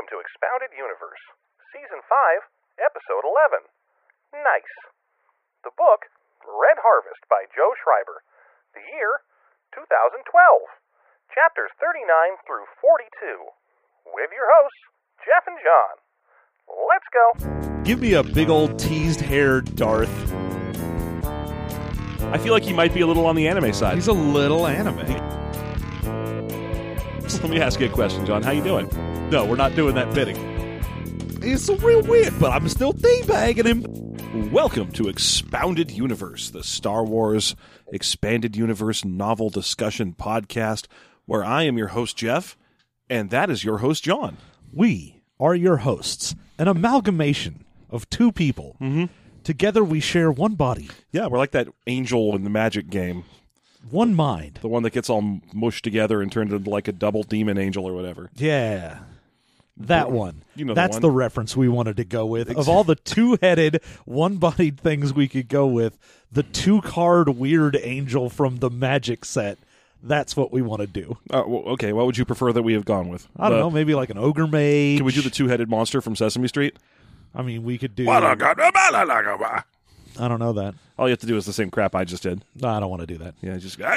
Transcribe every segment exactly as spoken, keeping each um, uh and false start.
Welcome to Expounded Universe, Season five, Episode eleven. Nice. The book, Red Harvest by Joe Schreiber. The year, two thousand twelve. Chapters thirty-nine through forty-two. With your hosts, Jeff and John. Let's go. Give me a big old teased hair Darth. I feel like he might be a little on the anime side. He's a little anime. So let me ask you a question, John. How you doing? No, we're not doing that bidding. It's real weird, but I'm still teabagging him. Welcome to Expounded Universe, the Star Wars Expanded Universe novel discussion podcast, where I am your host, Jeff, and that is your host, John. We are your hosts, an amalgamation of two people. Mm-hmm. Together we share one body. Yeah, we're like that angel in the Magic game. One mind. The one that gets all mushed together and turned into like a double demon angel or whatever. Yeah. That one. You know the That's one. the reference we wanted to go with. Of all the two-headed, one-bodied things we could go with, the two-card weird angel from the Magic set, that's what we want to do. Uh, well, okay, what would you prefer that we have gone with? I don't The- know, maybe like an ogre mage. Can we do the two-headed monster from Sesame Street? I mean, we could do... I don't know that. All you have to do is the same crap I just did. No, I don't want to do that. Yeah, just...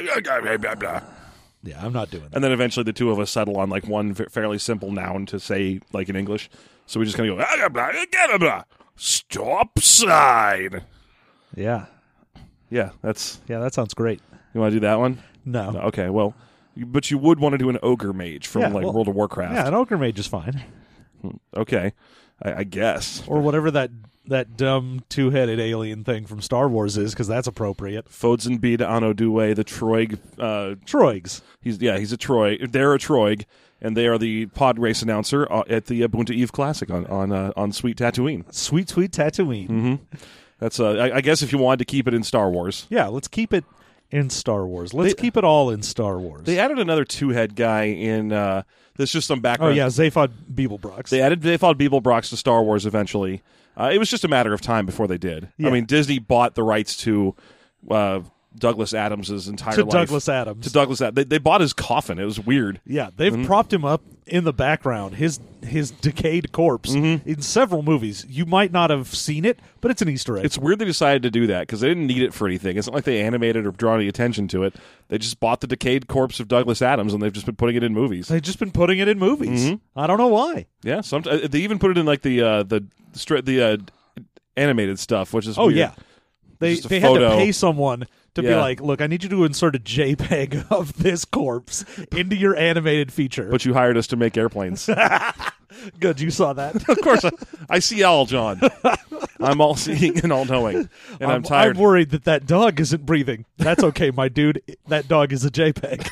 Yeah, I'm not doing that. And then eventually the two of us settle on like one fa- fairly simple noun to say like in English. So we just kind of go, stop sign. Yeah. Yeah, that's... Yeah, that sounds great. You want to do that one? No. No, okay, well, you- but you would want to do an ogre mage from Yeah, like well, World of Warcraft. Yeah, an ogre mage is fine. Okay, I, I guess. Or whatever that, that dumb two-headed alien thing from Star Wars is, because that's appropriate. Fodzin Bede Ano Due, the Troig... Uh, Troigs. he's Yeah, he's a Troig. They're a Troig, and they are the pod race announcer uh, at the Ubuntu Eve Classic on on, uh, on Sweet Tatooine. Sweet, sweet Tatooine. Mm-hmm. That's uh, I, I guess if you wanted to keep it in Star Wars. Yeah, let's keep it in Star Wars. Let's They- keep it all in Star Wars. They added another two-head guy in... Uh, there's just some oh, background. yeah, Zaphod Beeblebrox. They added they followed Beeblebrox to Star Wars eventually. Uh, it was just a matter of time before they did. Yeah. I mean, Disney bought the rights to uh, Douglas Adams' entire to life. Douglas Adams. To Douglas Adams. They, they bought his coffin. It was weird. Yeah, they've Mm-hmm. propped him up in the background, his his decayed corpse, Mm-hmm. in several movies. You might not have seen it, but it's an Easter egg. It's weird they decided to do that because they didn't need it for anything. It's not like they animated or drawn any attention to it. They just bought the decayed corpse of Douglas Adams and they've just been putting it in movies. They've just been putting it in movies. Mm-hmm. I don't know why. Yeah, some, uh, they even put it in like the uh, the stra- the uh, animated stuff, which is Oh, weird. yeah. They Just a they had to photo. pay someone to be Yeah. like, look, I need you to insert a JPEG of this corpse into your animated feature. But you hired us to make airplanes. Good, you saw that. Of course, I, I see all, John. I'm all seeing and all knowing, and I'm, tired. I'm worried that that dog isn't breathing. That's okay, my dude. That dog is a JPEG.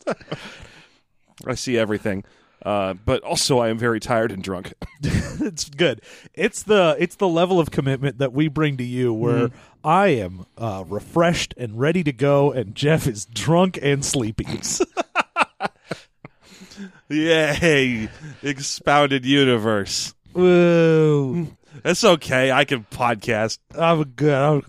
I see everything, uh, but also I am very tired and drunk. It's good. It's the it's the level of commitment that we bring to you, where Mm-hmm. I am uh, refreshed and ready to go, and Jeff is drunk and sleepy. Yay! Expounded universe. Whoa! It's okay. I can podcast. I'm good. I'm-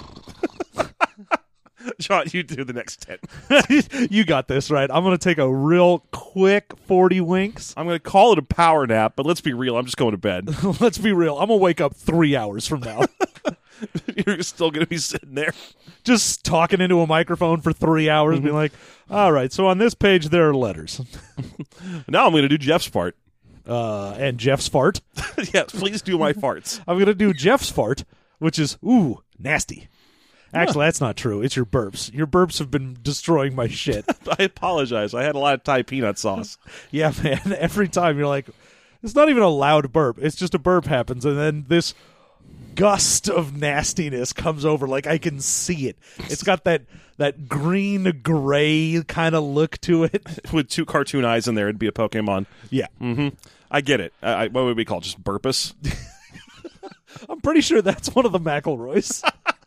John, you do the next ten. you got this, right? I'm going to take a real quick forty winks. I'm going to call it a power nap, but let's be real. I'm just going to bed. Let's be real. I'm going to wake up three hours from now. You're still going to be sitting there. Just talking into a microphone for three hours and be like, all right, so on this page there are letters. Now I'm going to do Jeff's part. Uh, and Jeff's fart. Yes, please do my farts. I'm going to do Jeff's fart, which is, ooh, nasty. Actually, that's not true. It's your burps. Your burps have been destroying my shit. I apologize. I had a lot of Thai peanut sauce. Yeah, man. Every time you're like, it's not even a loud burp. It's just a burp happens, and then this gust of nastiness comes over. Like, I can see it. It's got that that green gray kind of look to it. With two cartoon eyes in there, it'd be a Pokemon. Yeah. Mm-hmm. I get it. I, I, what would we call it? Just Burpus? I'm pretty sure that's one of the McElroys.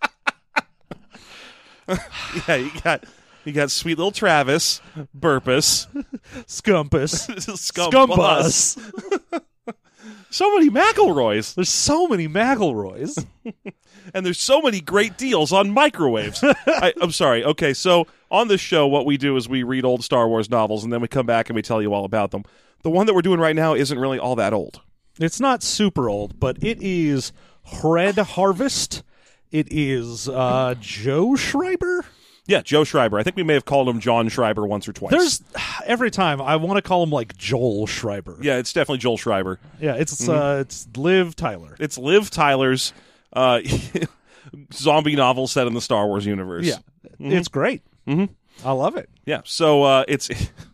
Yeah, you got you got sweet little Travis, Burpus, Scumpus. Scumbus. Scumbus. So many McElroys, There's so many McElroys. and there's so many great deals on microwaves. I, I'm sorry. Okay, so on this show, what we do is we read old Star Wars novels, and then we come back and we tell you all about them. the one that we're doing right now isn't really all that old. It's not super old, but it is Red Harvest. It is uh, Joe Schreiber. Yeah, Joe Schreiber. I think we may have called him John Schreiber once or twice. There's every time I want to call him like Joel Schreiber. Yeah, it's definitely Joel Schreiber. Yeah, it's mm-hmm. uh, it's Liv Tyler. It's Liv Tyler's uh, zombie novel set in the Star Wars universe. Yeah, mm-hmm. It's great. Mm-hmm. I love it. Yeah, so uh, it's.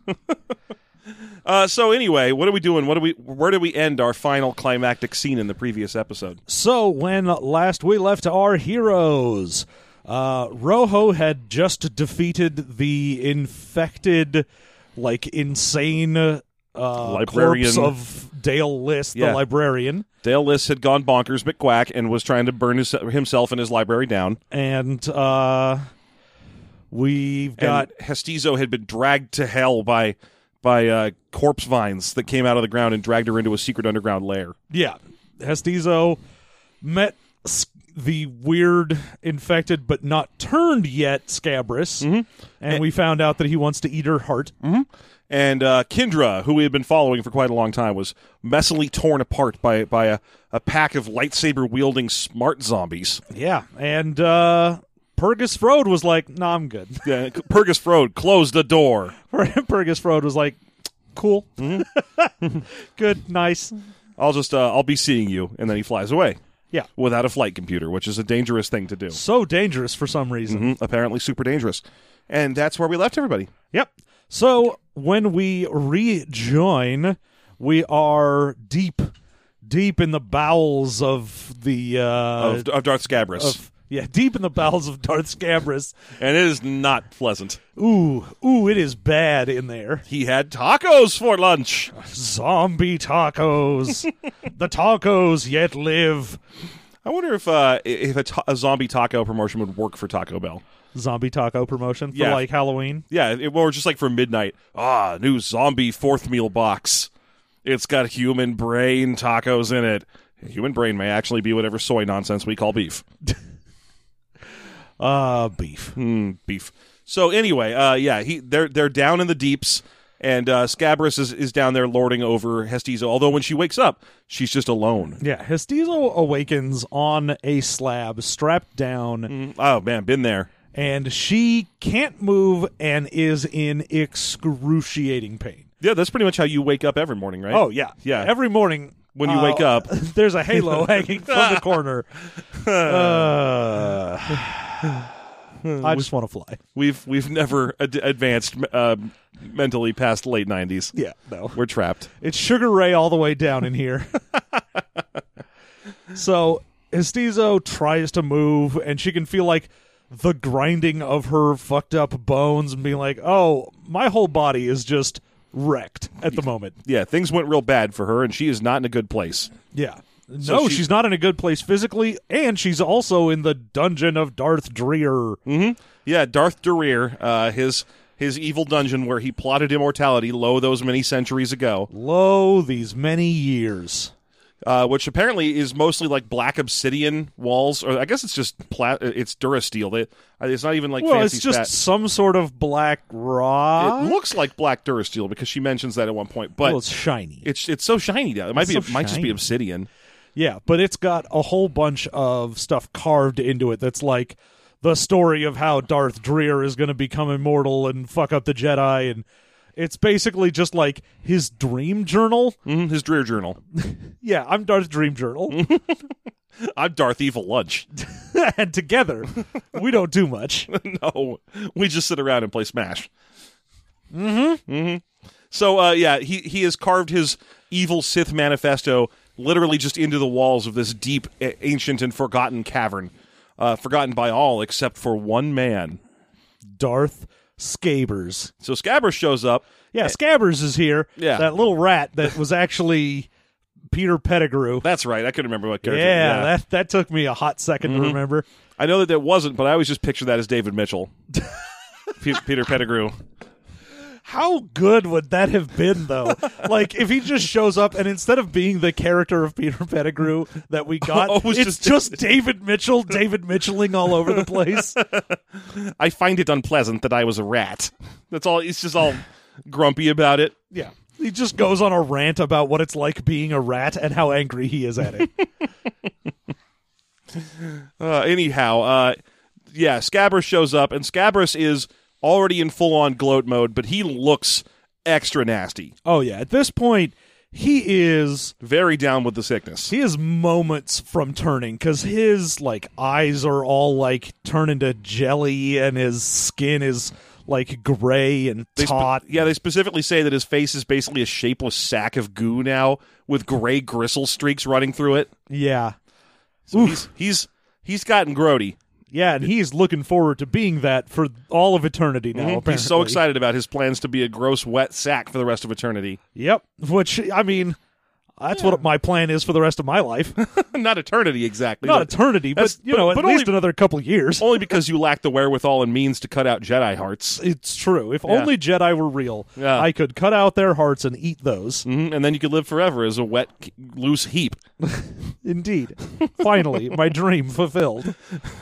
Uh, so anyway, what are we doing? What do we? Where do we end our final climactic scene in the previous episode? So when last we left our heroes, uh, Rojo had just defeated the infected, like insane uh, librarian corpse of Dale List, yeah. the librarian. Dale List had gone bonkers, McQuack, and was trying to burn his, himself and his library down. And uh, we've got and Hestizo had been dragged to hell by. by uh, corpse vines that came out of the ground and dragged her into a secret underground lair. Yeah. Hestizo met the weird, infected, but not turned yet Scabrous, mm-hmm. and, and we found out that he wants to eat her heart. Mm-hmm. And uh, Kindra, who we had been following for quite a long time, was messily torn apart by, by a, a pack of lightsaber-wielding smart zombies. Yeah, and... uh Purgus Frode was like, "Nah, I'm good." Yeah, Purgus Frode closed the door. Purgus Frode was like, "Cool, mm-hmm. good, nice. I'll just, uh, I'll be seeing you," and then he flies away. Yeah, without a flight computer, which is a dangerous thing to do. So dangerous for some reason. Mm-hmm. Apparently, super dangerous. And that's where we left everybody. Yep. So when we rejoin, we are deep, deep in the bowels of the uh, of, of Darth Scabrous. Of, Yeah, deep in the bowels of Darth Scabrous. And it is not pleasant. Ooh, ooh, it is bad in there. He had tacos for lunch. Zombie tacos. The tacos yet live. I wonder if uh, if a, ta- a zombie taco promotion would work for Taco Bell. Zombie taco promotion for, yeah. like, Halloween? Yeah, it, or just, like, for midnight. Ah, new zombie fourth meal box. It's got human brain tacos in it. Human brain may actually be whatever soy nonsense we call beef. Uh, beef. Mm, beef. So anyway, uh, yeah, he they're they're down in the deeps, and uh, Scabrous is, is down there lording over Hestizo. Although when she wakes up, she's just alone. Yeah, Hestizo awakens on a slab, strapped down. Mm, oh man, been there. And she can't move and is in excruciating pain. Yeah, that's pretty much how you wake up every morning, right? Oh yeah, yeah. Every morning. When you uh, wake up, there's a halo hanging from the corner. Uh, I just want to fly. We've we've never ad- advanced uh, mentally past late nineties. Yeah, no, we're trapped. It's Sugar Ray all the way down in here. So Hestizo tries to move, and she can feel like the grinding of her fucked up bones, and being like, "Oh, my whole body is just." Wrecked at the moment. Yeah, things went real bad for her, and she is not in a good place. Yeah. So no, she, she's not in a good place physically, and she's also in the dungeon of Darth Dreer. Mm-hmm. Yeah, Darth Dreer, uh, his his evil dungeon where he plotted immortality lo those many centuries ago. Lo these many years. Uh, which apparently is mostly like black obsidian walls, or I guess it's just pla- it's Durasteel. They, it's not even like well, fancy it's just spat. some sort of black rock. It looks like black Durasteel because she mentions that at one point, but well, it's shiny. It's it's so shiny now. It might it's be so it might just be shiny. obsidian. Yeah, but it's got a whole bunch of stuff carved into it that's like the story of how Darth Dreer is going to become immortal and fuck up the Jedi, and it's basically just like his dream journal. Mm-hmm, his Dreer journal. Yeah, I'm Darth Dream Journal. I'm Darth Evil Lunch. And together, we don't do much. No, we just sit around and play Smash. Mm-hmm. Mm-hmm. So, uh, yeah, he, he has carved his evil Sith manifesto literally just into the walls of this deep, a- ancient, and forgotten cavern. Uh, forgotten by all except for one man. Darth Scabbers. So Scabbers shows up. Yeah, Scabbers is here. Yeah. That little rat that was actually Peter Pettigrew. That's right. I couldn't remember what character. Yeah, yeah. that that took me a hot second Mm-hmm. to remember. I know that that wasn't, but I always just picture that as David Mitchell. P- Peter Pettigrew. How good would that have been, though? Like, if he just shows up and instead of being the character of Peter Pettigrew that we got, Oh, it was it's just- just David Mitchell, David Mitchelling all over the place. I find it unpleasant that I was a rat. That's all. He's just all grumpy about it. Yeah. He just goes on a rant about what it's like being a rat and how angry he is at it. uh, anyhow, uh, yeah, Scabrous shows up, and Scabrous is already in full-on gloat mode, but he looks extra nasty. Oh, yeah. At this point, he is... Very down with the sickness. He is moments from turning, because his, like, eyes are all, like, turn into jelly, and his skin is... like gray and They taut. spe- yeah, they specifically say that his face is basically a shapeless sack of goo now, with gray gristle streaks running through it. Yeah. So he's he's he's gotten grody. Yeah, and he's looking forward to being that for all of eternity now, Mhm. apparently. He's so excited about his plans to be a gross, wet sack for the rest of eternity. Yep. Which, I mean, that's what my plan is for the rest of my life. Not eternity, exactly. Not but- eternity, but, that's- you know, but- at but least only- another couple years. Only because you lack the wherewithal and means to cut out Jedi hearts. It's true. If Yeah. only Jedi were real, Yeah. I could cut out their hearts and eat those. hmm And then you could live forever as a wet, loose heap. Indeed. Finally, my dream fulfilled.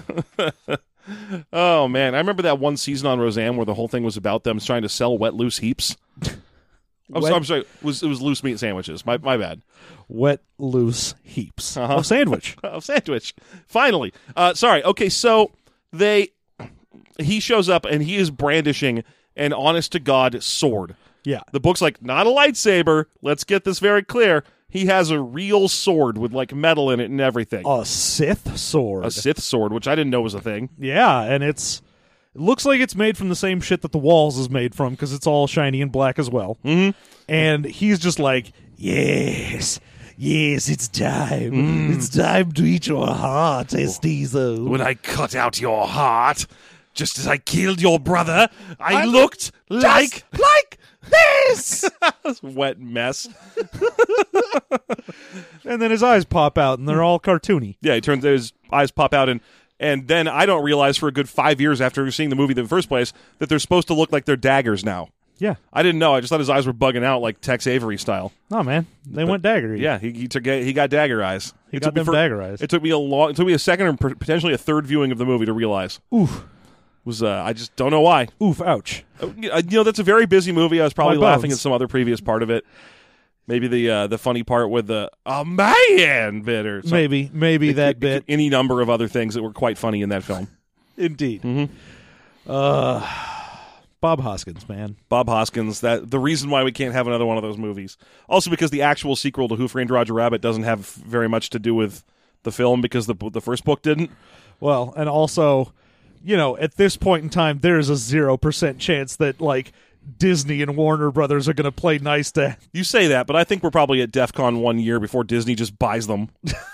Oh, man. I remember that one season on Roseanne where the whole thing was about them trying to sell wet, loose heaps. I'm, Wet- sorry, I'm sorry. It was, it was loose meat sandwiches. My, my bad. Wet, loose heaps Uh-huh. of sandwich. A sandwich. Finally. Uh, sorry. Okay, so they... He shows up and he is brandishing an honest-to-God sword. Yeah. The book's like, not a lightsaber. Let's get this very clear. He has a real sword with, like, metal in it and everything. A Sith sword. A Sith sword, which I didn't know was a thing. Yeah, and it's it looks like it's made from the same shit that the walls is made from because it's all shiny and black as well. Mm-hmm. And he's just like, yes, yes, it's time. Mm. It's time to eat your heart, Estizo. When I cut out your heart, just as I killed your brother, I, looked like like this. this wet mess. And then his eyes pop out, and they're all cartoony. Yeah, he turns his eyes pop out, and and then I don't realize for a good five years after seeing the movie in the first place that they're supposed to look like they're daggers now. Yeah. I didn't know. I just thought his eyes were bugging out like Tex Avery style. Oh man, they went dagger. Yeah, he he, took, he got dagger eyes. He It got took me them for- dagger eyes. It took me a long. It took me a second or per- potentially a third viewing of the movie to realize. Oof, Was uh, I just don't know why. oof, ouch. Uh, You know, that's a very busy movie. I was probably My laughing bones. at some other previous part of it. Maybe the uh, the funny part with the a man bit or something. Maybe, maybe that It- bit. Any number of other things that were quite funny in that film. Indeed. Mm-hmm. Uh, Bob Hoskins, man. Bob Hoskins. That the reason why we can't have another one of those movies. Also because the actual sequel to Who Framed Roger Rabbit doesn't have very much to do with the film because the the first book didn't. Well, and also, you know, at this point in time, there is a zero percent chance that like Disney and Warner Brothers are going to play nice to. You say that, but I think we're probably at DEF CON one year before Disney just buys them.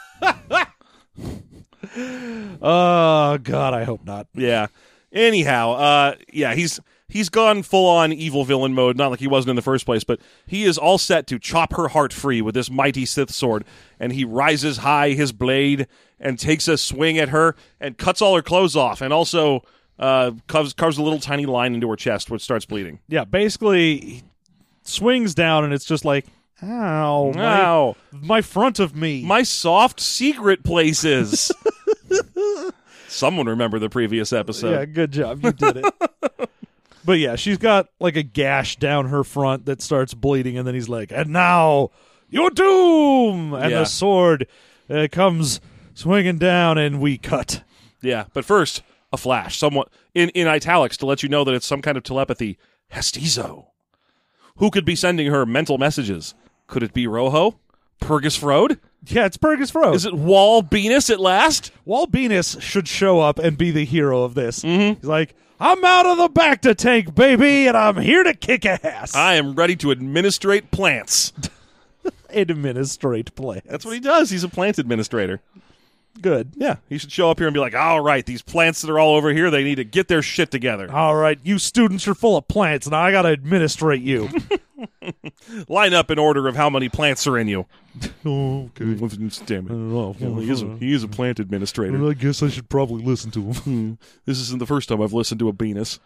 Oh God, I hope not. Yeah. Anyhow, uh, yeah, he's he's gone full on evil villain mode. Not like he wasn't in the first place, but he is all set to chop her heart free with this mighty Sith sword. And he rises high his blade and takes a swing at her and cuts all her clothes off, and also uh, carves, carves a little tiny line into her chest, which starts bleeding. Yeah, basically he swings down, and it's just like, ow, my, Ow. my front of me. My soft secret places. Someone remember the previous episode. Yeah, good job. You did it. But yeah, she's got like a gash down her front that starts bleeding, and then he's like, and now your doom! And Yeah. the sword uh, comes swinging down, and we cut. Yeah, but first, a flash. Somewhat in, in italics to let you know that it's some kind of telepathy. Hestizo. Who could be sending her mental messages? Could it be Rojo? Purgus Frode? Yeah, it's Purgus Frode. Is it Wal Venus at last? Wal Venus should show up and be the hero of this. Mm-hmm. He's like, I'm out of the Bacta tank, baby, and I'm here to kick ass. I am ready to administrate plants. Administrate plans. That's what he does. He's a plant administrator. Good. Yeah, he should show up here and be like, all right, these plants that are all over here, they need to get their shit together. All right, you students are full of plants, and I got to administrate you. Line up in order of how many plants are in you. Oh, okay. Damn it. Oh, Yeah, he, is a, he is a plant administrator. I guess I should probably listen to him. This isn't the first time I've listened to a Venus.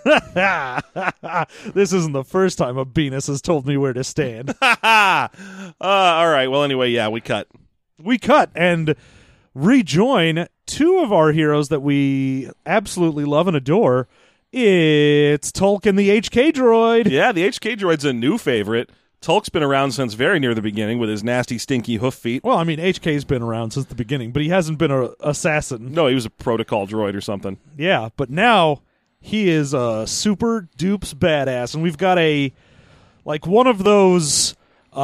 This isn't the first time a Venus has told me where to stand. uh, all right. Well, anyway, yeah, we cut. We cut and rejoin two of our heroes that we absolutely love and adore. It's Tolkien the H K droid. Yeah, the H K droid's a new favorite. Tulk's been around since very near the beginning with his nasty, stinky hoof feet. Well, I mean, H K's been around since the beginning, but he hasn't been a assassin. No, he was a protocol droid or something. Yeah, but now he is a super dupes badass, and we've got a like one of those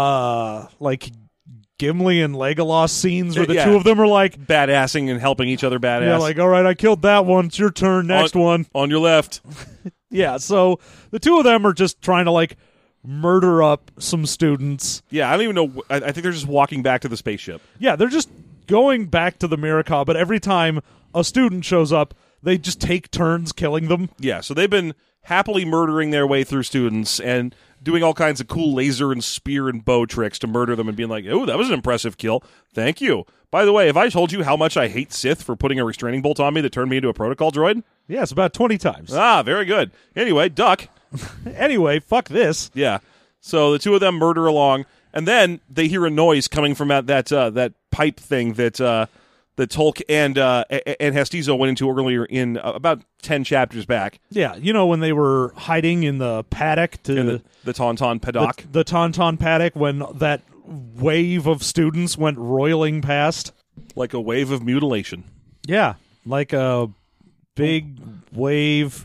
uh like Gimli and Legolas scenes where the Yeah. two of them are like, Badassing and helping each other badass. yeah, like, all right, I killed that one. It's your turn. Next on, one. On your left. Yeah, so the two of them are just trying to like murder up some students. Yeah, I don't even know. I, I think they're just walking back to the spaceship. Yeah, they're just going back to the Miracah, but every time a student shows up, they just take turns killing them. Yeah, so they've been happily murdering their way through students and doing all kinds of cool laser and spear and bow tricks to murder them and being like, oh, that was an impressive kill. Thank you. By the way, have I told you how much I hate Sith for putting a restraining bolt on me that turned me into a protocol droid? Yeah, it's about twenty times. Ah, very good. Anyway, duck. Anyway, fuck this. Yeah. So the two of them murder along, and then they hear a noise coming from that that, uh, that pipe thing that uh, that Tolk and uh, and Hestizo went into earlier in uh, about ten chapters back. Yeah, you know when they were hiding in the paddock to In the, the Tauntaun Paddock. the, the Tauntaun paddock when that wave of students went roiling past. Like a wave of mutilation. Yeah, like a big wave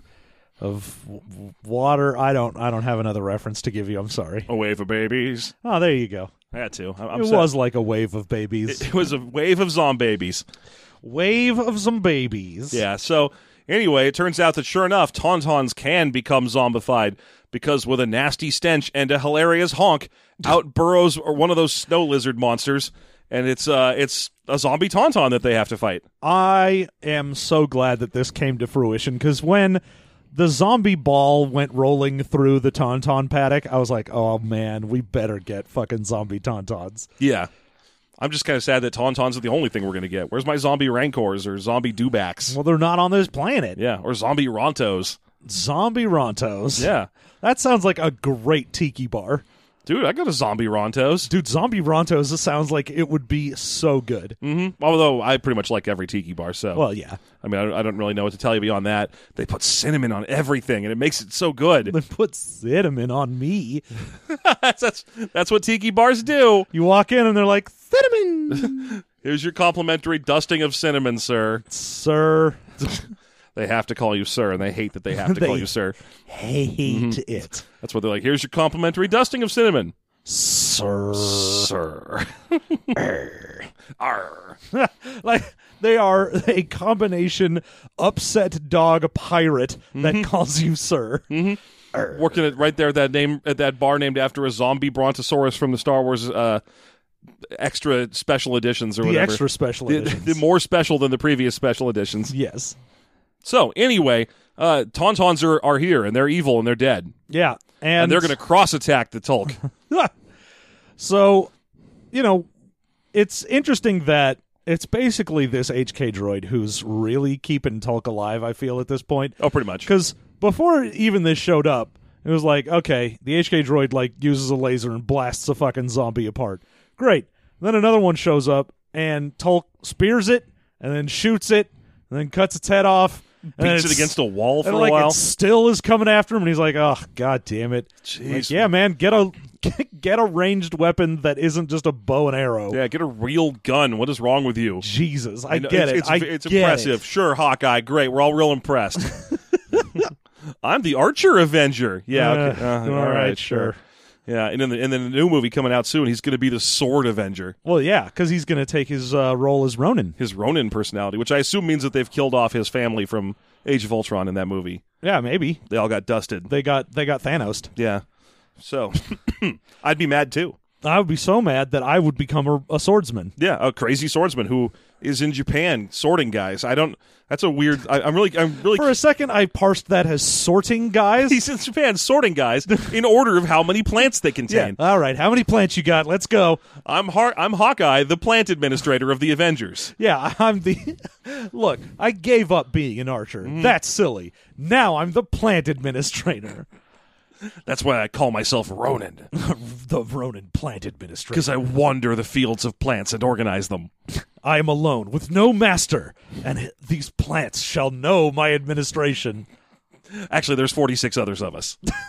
of w- water. I don't. I don't have another reference to give you. I'm sorry. A wave of babies. Oh, there you go. I had to. I'm It sad. was like a wave of babies. It was a wave of zombabies. Wave of some babies. Yeah, so anyway, it turns out that sure enough, Tauntauns can become zombified because with a nasty stench and a hilarious honk, out burrows one of those snow lizard monsters, and it's uh, it's a zombie Tauntaun that they have to fight. I am so glad that this came to fruition because when the zombie ball went rolling through the Tauntaun paddock, I was like, oh man, we better get fucking zombie Tauntauns. Yeah. I'm just kind of sad that Tauntauns are the only thing we're going to get. Where's my zombie Rancors or zombie Dewbacks? Well, they're not on this planet. Yeah, or zombie Rontos. Zombie Rontos. Yeah. That sounds like a great tiki bar. Dude, I got a zombie Rontos. Dude, Zombie Rontos sounds like it would be so good. Mm-hmm. Although I pretty much like every tiki bar, so. Well, yeah. I mean, I don't, I don't really know what to tell you beyond that. They put cinnamon on everything, and it makes it so good. They put cinnamon on me. that's, that's that's what tiki bars do. You walk in and they're like, cinnamon! Here's your complimentary dusting of cinnamon, sir. Sir. They have to call you sir, and they hate that they have to They- call you sir. Hate it. That's what they're like. Here's your complimentary dusting of cinnamon, Sir. sir. Arr. Like, they are a combination upset dog pirate that calls you sir. Working it right there at that name at that bar named after a zombie brontosaurus from the Star Wars uh, extra special editions or The whatever. extra special The, editions. the more special than the previous special editions. Yes. So anyway, uh, Tauntauns are, are here and they're evil and they're dead Yeah. And, and they're going to cross attack the Tulk. So, you know, it's interesting that it's basically this H K droid who's really keeping Tulk alive, I feel, at this point. Oh, pretty much. Because before even this showed up, it was like, okay, the H K droid, like, uses a laser and blasts a fucking zombie apart. Great. Then another one shows up, and Tulk spears it, and then shoots it, and then cuts its head off. And then Beats it it's- against a wall for and a like while. it still is coming after him, and he's like, "Oh, god damn it!" Jeez. Like, yeah, man, get a get a ranged weapon that isn't just a bow and arrow. Yeah, get a real gun. What is wrong with you? Jesus, I know, get it's, it. It's, I it's get impressive. it. Sure, Hawkeye. Great. We're all real impressed. I'm the Archer Avenger. Yeah. Okay. Uh, Uh, all right, sure. Yeah, and in the and then the new movie coming out soon, he's going to be the Sword Avenger. Well, yeah, because he's going to take his uh, role as Ronin. His Ronin personality, which I assume means that they've killed off his family from Age of Ultron in that movie. Yeah, maybe They all got dusted. they got they got Thanos. Yeah. So, I'd be mad too. I would be so mad that I would become a, a swordsman. Yeah, a crazy swordsman who is in Japan sorting guys. I don't. That's a weird. I, I'm really. I'm really. For a second, I parsed that as sorting guys. He's in Japan sorting guys in order of how many plants they Yeah. contain. All right. How many plants you got? Let's go. I'm Har- I'm Hawkeye, the plant administrator of the Avengers. Yeah, I'm the. Look, I gave up being an archer. Mm-hmm. That's silly. Now I'm the plant administrator. That's why I call myself Ronin, The Ronin plant administrator. because I wander the fields of plants and organize them. I am alone with no master, and these plants shall know my administration. Actually, there's forty-six others of us.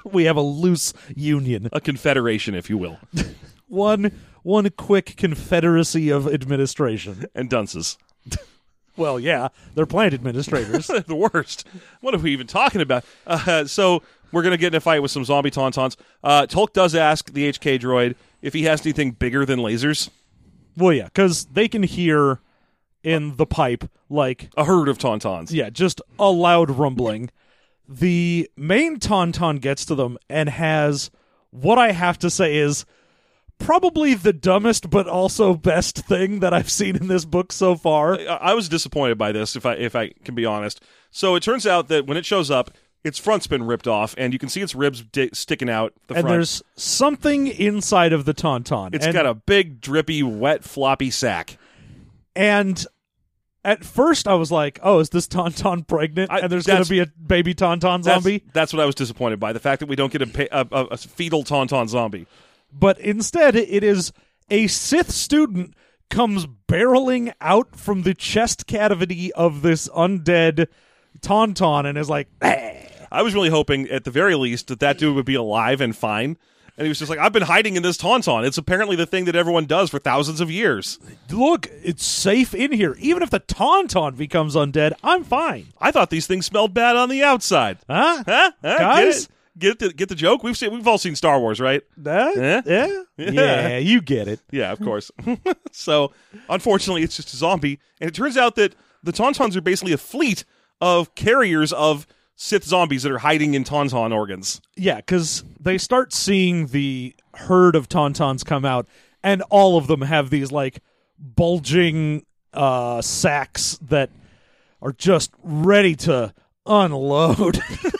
We have a loose union. A confederation, if you will. One one quick confederacy of administration. And dunces. Well, yeah, they're plant administrators. The worst. What are we even talking about? Uh, so we're going to get in a fight with some zombie tauntauns. Uh, Tolk does ask the H K droid if he has anything bigger than lasers. Well, yeah, because they can hear in the pipe, like... A herd of tauntauns. Yeah, just a loud rumbling. The main tauntaun gets to them and has what I have to say is probably the dumbest but also best thing that I've seen in this book so far. I, I was disappointed by this, if I if I can be honest. So it turns out that when it shows up, its front's been ripped off, and you can see its ribs di- sticking out the and front. There's something inside of the tauntaun. It's and, got a big, drippy, wet, floppy sack. And at first I was like, oh, is this tauntaun pregnant? I, and there's going to be a baby tauntaun zombie? That's, that's what I was disappointed by, the fact that we don't get a, pa- a, a, a fetal tauntaun zombie. But instead, it is a Sith student comes barreling out from the chest cavity of this undead tauntaun and is like, eh. I was really hoping, at the very least, that that dude would be alive and fine. And he was just like, I've been hiding in this tauntaun. It's apparently the thing that everyone does for thousands of years. Look, it's safe in here. Even if the tauntaun becomes undead, I'm fine. I thought these things smelled bad on the outside. Huh? Huh? Huh? Guys? Get it? Get the, get the joke? We've seen, we've all seen Star Wars, right? Uh, Eh? yeah? Yeah. Yeah, you get it. Yeah, of course. So, unfortunately, it's just a zombie. And it turns out that the tauntauns are basically a fleet of carriers of Sith zombies that are hiding in tauntaun organs. Yeah, because they start seeing the herd of tauntauns come out, and all of them have these, like, bulging uh, sacks that are just ready to unload.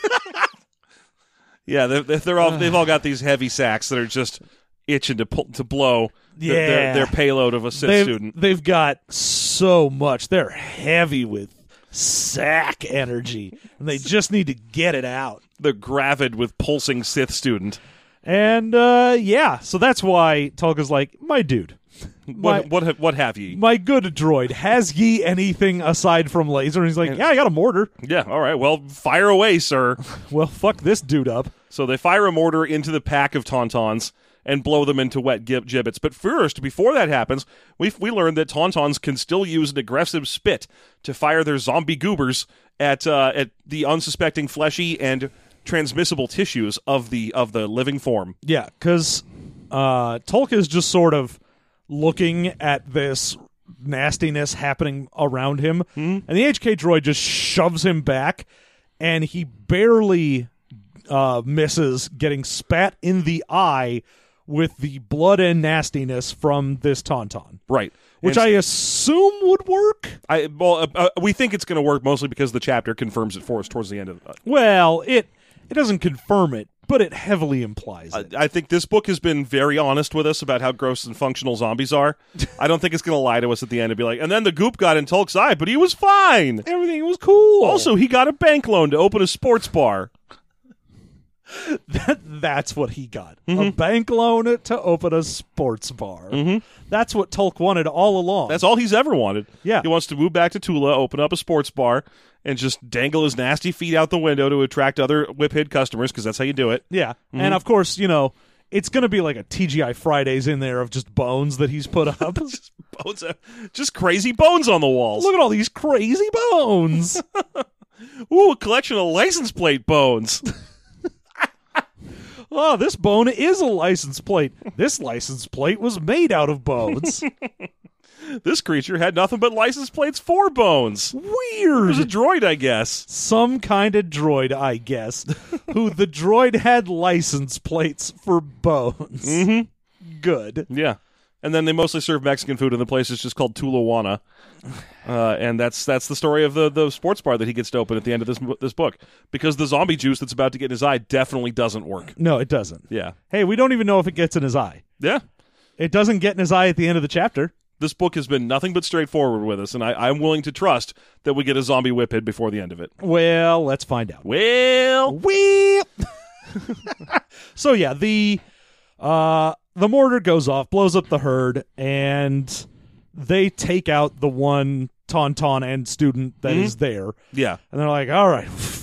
Yeah, they're, they're all they've all got these heavy sacks that are just itching to pull, to blow the- Yeah. their, their payload of a Sith they've, student. They've got so much. They're heavy with sack energy, and they just need to get it out. They're gravid with pulsing Sith student. And, uh, yeah, so that's why Tolka's like, my dude. My, What what ha- what have ye? my good droid, has ye anything aside from laser? And he's like, yeah, I got a mortar. Yeah, all right. Well, fire away, sir. Well, fuck this dude up. So they fire a mortar into the pack of tauntauns and blow them into wet gib- gibbets. But first, before that happens, we we learned that tauntauns can still use an aggressive spit to fire their zombie goobers at uh, at the unsuspecting fleshy and transmissible tissues of the of the living form. Yeah, because uh, Tolka is just sort of looking at this nastiness happening around him, Hmm? and the H K droid just shoves him back, and he barely uh, misses getting spat in the eye with the blood and nastiness from this tauntaun, Right. which And I assume would work. I well, uh, uh, we think it's going to work mostly because the chapter confirms it for us towards the end of it. Well, it it doesn't confirm it, but it heavily implies it. I think this book has been very honest with us about how gross and functional zombies are. I don't think it's going to lie to us at the end and be like, and then the goop got in Tolk's eye, but he was fine. Everything was cool. Also, he got a bank loan to open a sports bar. That, that's what he got. A bank loan to open a sports bar. Mm-hmm. That's what Tolk wanted all along. That's all he's ever wanted. Yeah. He wants to move back to Tula, open up a sports bar, and just dangle his nasty feet out the window to attract other Whiphid customers, because that's how you do it. yeah. And of course, you know, it's going to be like a T G I Fridays in there of just bones that he's put up. just, bones, just crazy bones on the walls. Look at all these crazy bones. Ooh, a collection of license plate bones. Oh, this bone is a license plate. This license plate was made out of bones. This creature had nothing but license plates for bones. It was a Weird. droid, I guess. Some kind of droid, I guess, who the droid had license plates for bones. Mm-hmm. Good. Yeah. And then they mostly serve Mexican food, and the place is just called Tulawana. Uh, and that's that's the story of the, the sports bar that he gets to open at the end of this this book. Because the zombie juice that's about to get in his eye definitely doesn't work. No, it doesn't. Yeah. Hey, we don't even know if it gets in his eye. Yeah. It doesn't get in his eye at the end of the chapter. This book has been nothing but straightforward with us, and I, I'm willing to trust that we get a zombie whiphid before the end of it. Well, let's find out. Well, Weep. So yeah, the uh, the mortar goes off, blows up the herd, and they take out the one tauntaun and student that is there. yeah. And they're like, all right,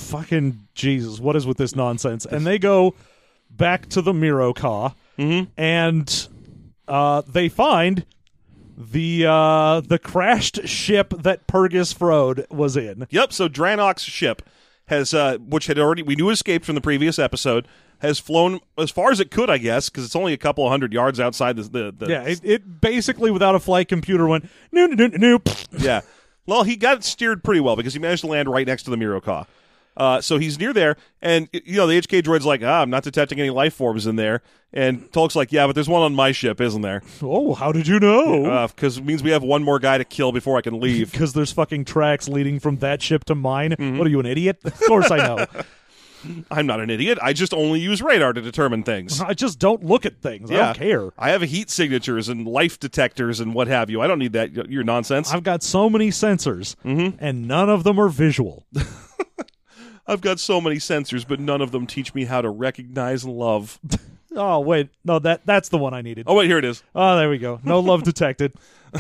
fucking Jesus, what is with this nonsense? And they go back to the Miroka, Mm-hmm. and uh, they find the uh, the crashed ship that Purgus Frode was in. Yep. So Dranok's ship has, uh, which had already we knew escaped from the previous episode, has flown as far as it could, I guess, because it's only a couple of hundred yards outside the. the, the Yeah, it, it basically without a flight computer went no no no no. Yeah. Well, he got it steered pretty well because he managed to land right next to the Miroka. Uh, so he's near there, and you know the H K droid's like, ah, I'm not detecting any life forms in there. And Tolk's like, yeah, but there's one on my ship, isn't there? Oh, how did you know? Because it means we have one more guy to kill before I can leave. Because there's fucking tracks leading from that ship to mine. Mm-hmm. What are you, an idiot? Of course I know. I'm not an idiot. I just only use radar to determine things. I just don't look at things. I Yeah. don't care. I have heat signatures and life detectors and what have you. I don't need that. Your nonsense. I've got so many sensors, Mm-hmm. and none of them are visual. I've got so many sensors, but none of them teach me how to recognize love. Oh, wait. No, that that's the one I needed. Oh, wait, here it is. Oh, there we go. No love detected.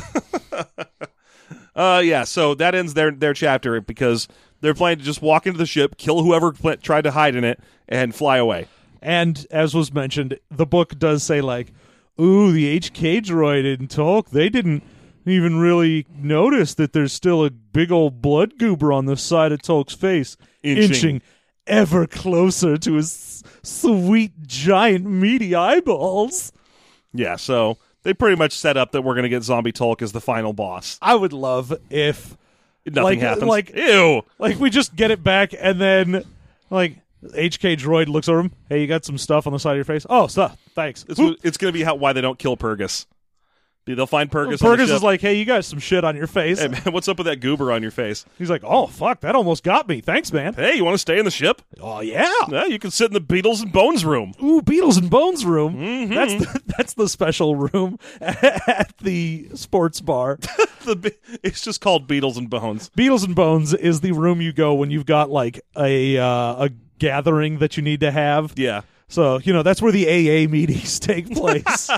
Uh, yeah, so that ends their their chapter because they're planning to just walk into the ship, kill whoever pl- tried to hide in it, and fly away. And as was mentioned, the book does say, like, ooh, the H K droid and Tolk, they didn't even really notice that there's still a big old blood goober on the side of Tolk's face, Inching. inching ever closer to his sweet, giant, meaty eyeballs. Yeah, so they pretty much set up that we're going to get Zombie Tolk as the final boss. I would love if, Nothing like, happens. like, Ew. like we just get it back, and then, like, H K droid looks over him. Hey, you got some stuff on the side of your face? Oh, stuff. Thanks. It's, Whoop. it's going to be how why they don't kill Purgus. They'll find Purgus on the Purgus ship. is like, hey, you got some shit on your face. Hey, man, what's up with that goober on your face? He's like, oh, fuck, that almost got me. Thanks, man. Hey, you want to stay in the ship? Oh, yeah. Yeah, you can sit in the Beatles and Bones room. Ooh, Beatles and Bones room. Mm-hmm. That's the, that's the special room at the sports bar. the, Be- it's just called Beatles and Bones. Beatles and Bones is the room you go when you've got like a uh, a gathering that you need to have. Yeah. So, you know, that's where the A A meetings take place.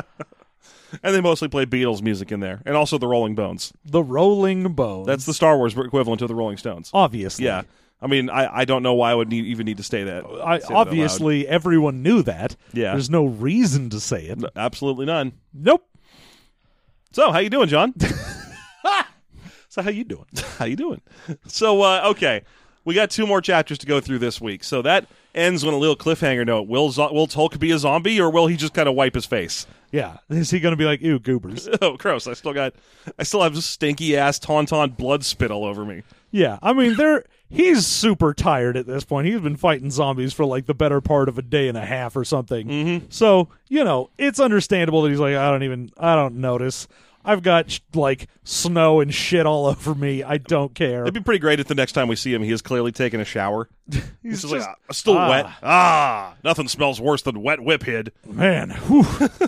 And they mostly play Beatles music in there. And also the Rolling Bones. The Rolling Bones. That's the Star Wars equivalent of the Rolling Stones. Obviously. Yeah. I mean, I, I don't know why I would need, even need to say that. I, say that out loud. obviously, everyone knew that. Yeah. There's no reason to say it. No, absolutely none. Nope. So, how you doing, John? So how you doing? How you doing? So, uh, okay, we got two more chapters to go through this week. So that ends on a little cliffhanger note. Will Zo- Will Tolk be a zombie, or will he just kind of wipe his face? Yeah. Is he going to be like, ew, goobers? Oh, gross! I still got, I still have stinky ass tauntaun blood spit all over me. Yeah. I mean, they're he's super tired at this point. He's been fighting zombies for like the better part of a day and a half or something. Mm-hmm. So, you know, it's understandable that he's like, I don't even, I don't notice. I've got sh- like snow and shit all over me. I don't care. It'd be pretty great if the next time we see him, he has clearly taken a shower. He's, just, like, just- "Ah, still ah." wet. Ah, nothing smells worse than wet whip hid. Man, whew.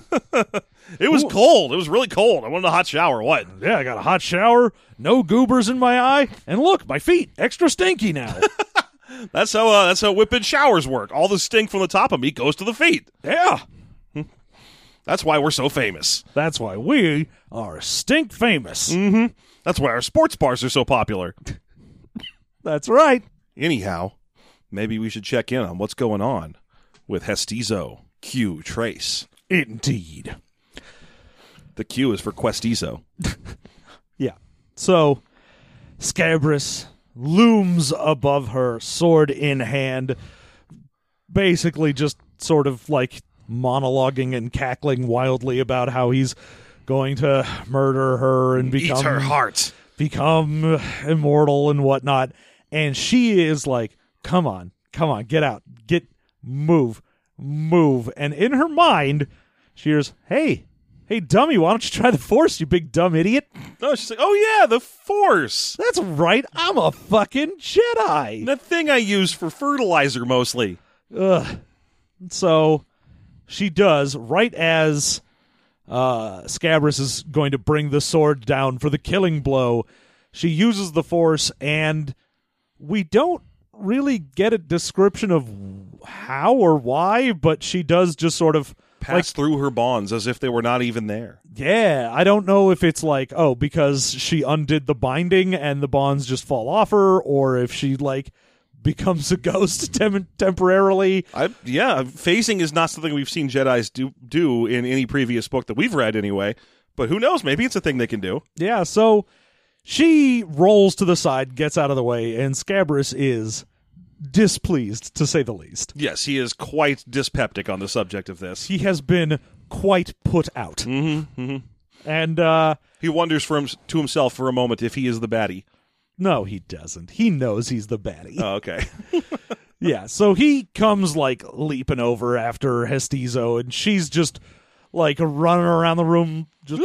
It was cold. It was really cold. I wanted a hot shower. What? Yeah, I got a hot shower, no goobers in my eye, and look, my feet extra stinky now. That's how uh, that's how whipped showers work. All the stink from the top of me goes to the feet. Yeah. That's why we're so famous. That's why we are stink famous. Mm-hmm. That's why our sports bars are so popular. That's right. Anyhow, maybe we should check in on what's going on with Hestizo Q Trace. Indeed. The Q is for Questizo. Yeah. So, Scabrous looms above her, sword in hand, basically just sort of like monologuing and cackling wildly about how he's going to murder her and become Eat her heart. become immortal and whatnot. And she is like, come on, come on, get out, get, move, move. And in her mind, she hears, hey, hey, dummy, why don't you try the Force, you big dumb idiot? No, she's like, oh yeah, the Force. That's right, I'm a fucking Jedi. That thing I use for fertilizer mostly. Ugh. So she does, right as uh, Scabrous is going to bring the sword down for the killing blow, she uses the Force, and we don't really get a description of how or why, but she does just sort of Pass like, through her bonds as if they were not even there. yeah, I don't know if it's like, oh, because she undid the binding and the bonds just fall off her, or if she like becomes a ghost tem- temporarily. I, yeah, phasing is not something we've seen Jedis do, do in any previous book that we've read anyway. But who knows? Maybe it's a thing they can do. Yeah, so she rolls to the side, gets out of the way, and Scabrous is displeased, to say the least. Yes, he is quite dyspeptic on the subject of this. He has been quite put out. Mm-hmm, mm-hmm. And, uh... he wonders for him, to himself for a moment if he is the baddie. No, he doesn't. He knows he's the baddie. Oh, okay. Yeah, so he comes, like, leaping over after Hestizo, and she's just, like, running around the room, just...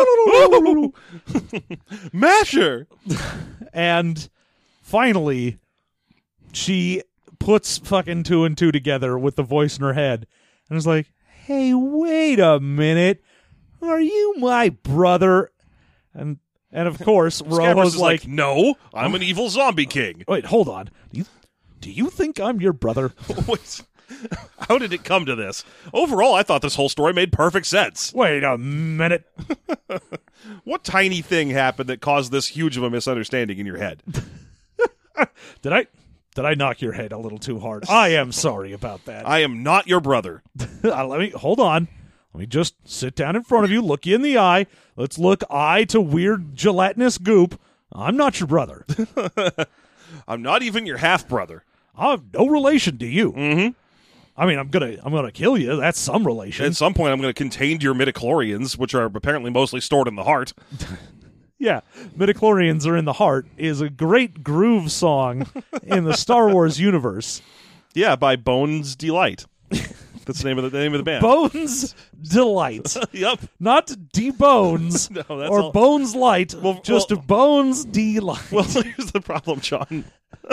Masher! And finally, she puts fucking two and two together with the voice in her head, and is like, hey, wait a minute. Are you my brother? And and of course, Rojo's like, like, no, I'm an evil zombie king. Wait, hold on. Do you, do you think I'm your brother? Wait, how did it come to this? Overall, I thought this whole story made perfect sense. Wait a minute. What tiny thing happened that caused this huge of a misunderstanding in your head? Did I did I knock your head a little too hard? I am sorry about that. I am not your brother. Uh, Let me hold on. Let me just sit down in front of you, look you in the eye. Let's look eye to weird gelatinous goop. I'm not your brother. I'm not even your half brother. I have no relation to you. Mm-hmm. I mean, I'm gonna I'm gonna kill you. That's some relation. At some point, I'm going to contain your midichlorians, which are apparently mostly stored in the heart. Yeah, midichlorians are in the heart is a great groove song in the Star Wars universe. Yeah, by Bones Delight. That's the name of the, the name of the band. Bones Delight. Yep. Not D-Bones No, that's or all- Bones Light, Well, just well- Bones Delight. Well, here's the problem, John.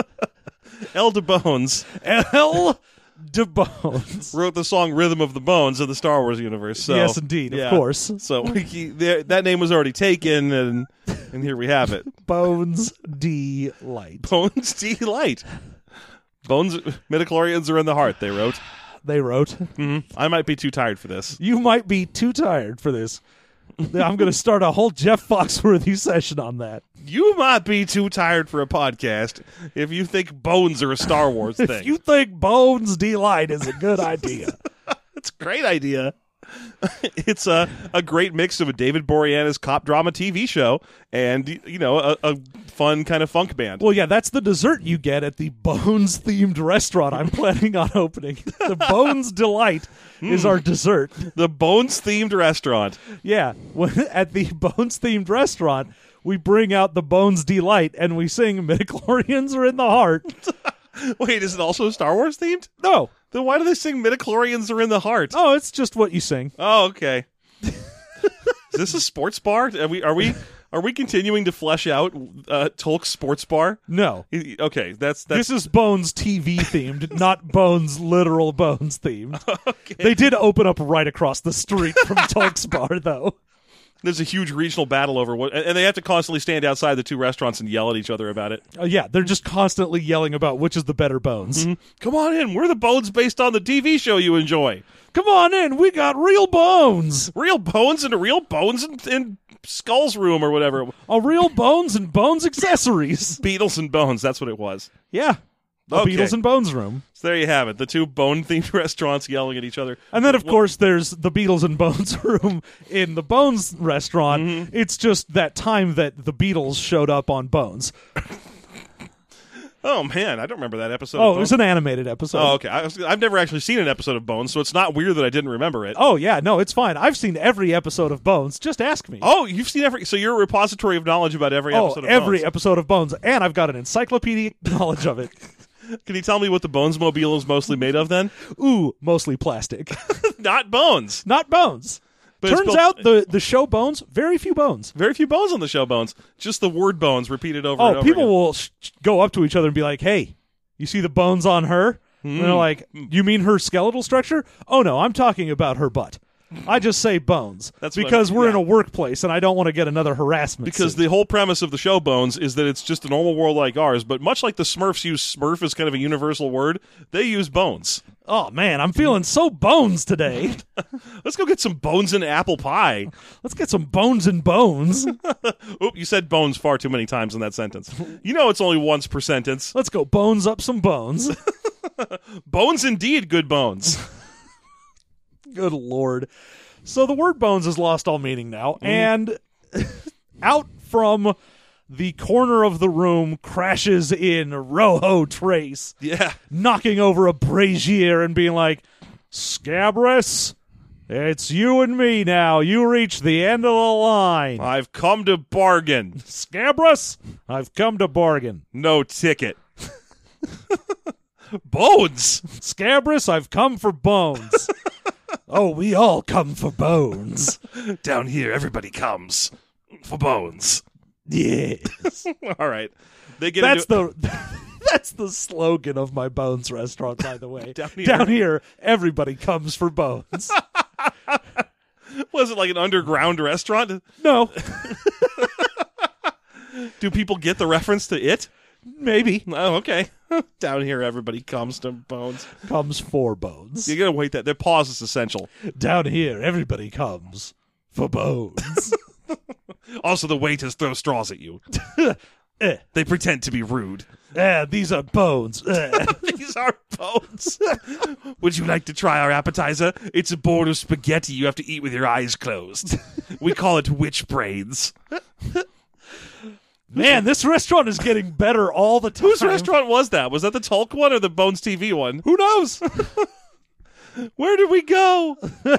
El de Bones L. de Bones. wrote the song "Rhythm of the Bones" in the Star Wars universe. So, Yes, indeed, of yeah. course. So he, there, that name was already taken, and and here we have it. Bones Delight. Bones Delight. Bones midichlorians are in the heart. They wrote. They wrote. Mm-hmm. I might be too tired for this. You might be too tired for this. I'm going to start a whole Jeff Foxworthy session on that. You might be too tired for a podcast if you think bones are a Star Wars thing. If you think Bones Delight is a good idea. It's a great idea. It's a, a great mix of a David Boreanaz cop drama T V show and, you know, a, a fun kind of funk band. Well, yeah, that's the dessert you get at the Bones-themed restaurant I'm planning on opening. The Bones Delight is our dessert. The Bones-themed restaurant. Yeah, when- at the Bones-themed restaurant, we bring out the Bones Delight and we sing Midichlorians Are in the Heart. Wait, is it also Star Wars themed? No. Then why do they sing Midichlorians Are in the Heart? Oh, it's just what you sing. Oh, okay. Is this a sports bar? Are we are we are we continuing to flesh out uh, Tolk's sports bar? No. Okay, that's that's This is Bones T V themed, not Bones literal Bones themed. okay. They did open up right across the street from Tolk's bar, though. There's a huge regional battle over what, and they have to constantly stand outside the two restaurants and yell at each other about it. Oh, yeah, they're just constantly yelling about which is the better Bones. Mm-hmm. Come on in, we're the bones based on the T V show you enjoy. Come on in, we got real bones. Real bones and a real bones in, in Skull's room or whatever. A real bones and bones accessories. Beatles and Bones, that's what it was. Yeah. The Okay. Beatles and Bones room. So there you have it, the two bone-themed restaurants yelling at each other. And then, of Well, course, there's the Beatles and Bones room in the Bones restaurant. Mm-hmm. It's just that time that the Beatles showed up on Bones. Oh, man, I don't remember that episode Oh, of it was Bones. an animated episode. Oh, okay. I was, I've never actually seen an episode of Bones, so it's not weird that I didn't remember it. Oh, yeah, no, it's fine. I've seen every episode of Bones. Just ask me. Oh, you've seen every... So you're a repository of knowledge about every Oh, episode of every Bones. episode of Bones. And I've got an encyclopedic knowledge of it. Can you tell me what the Bones Mobile is mostly made of, then? Ooh, mostly plastic. Not bones. Not bones. But it's Turns built- out the, the show Bones, very few bones. Very few bones on the show, Bones. Just the word bones repeated over and Oh, over people again. will sh- go up to each other and be like, hey, you see the bones on her? And Hmm. they're like, you mean her skeletal structure? Oh, no, I'm talking about her butt. I just say bones. That's what because I- we're in yeah. a workplace and I don't want to get another harassment Because suit. the whole premise of the show, Bones, is that it's just a normal world like ours, but much like the Smurfs use Smurf as kind of a universal word, they use bones. Oh, man, I'm feeling so bones today. Let's go get some bones and apple pie. Let's get some bones and bones. Oop, you said bones far too many times in that sentence. You know it's only once per sentence. Let's go bones up some bones. Bones indeed, good bones. Good Lord. So the word bones has lost all meaning now, mm. and out from the corner of the room crashes in Rojo Trace. Yeah. Knocking over a brazier and being like, Scabrous, it's you and me now. You reach the end of the line. I've come to bargain. Scabrous, I've come to bargain. No ticket. Bones. Scabrous, I've come for bones. Oh, we all come for bones. Down here, everybody comes for bones. Yes. All right. They get That's into- the That's the slogan of my Bones restaurant, by the way. Down here. Down here, everybody comes for bones. Was it like an underground restaurant? No. Do people get the reference to it? Maybe. Oh, okay. Down here, everybody comes to bones. Comes for bones. You gotta wait that. Their pause is essential. Down here, everybody comes for bones. Also, the waiters throw straws at you. eh. They pretend to be rude. Eh, these are bones. Eh. These are bones. Would you like to try our appetizer? It's a bowl of spaghetti you have to eat with your eyes closed. We call it witch brains. Man, this restaurant is getting better all the time. Whose restaurant was that? Was that the Tulk one or the Bones T V one? Who knows? Where did we go?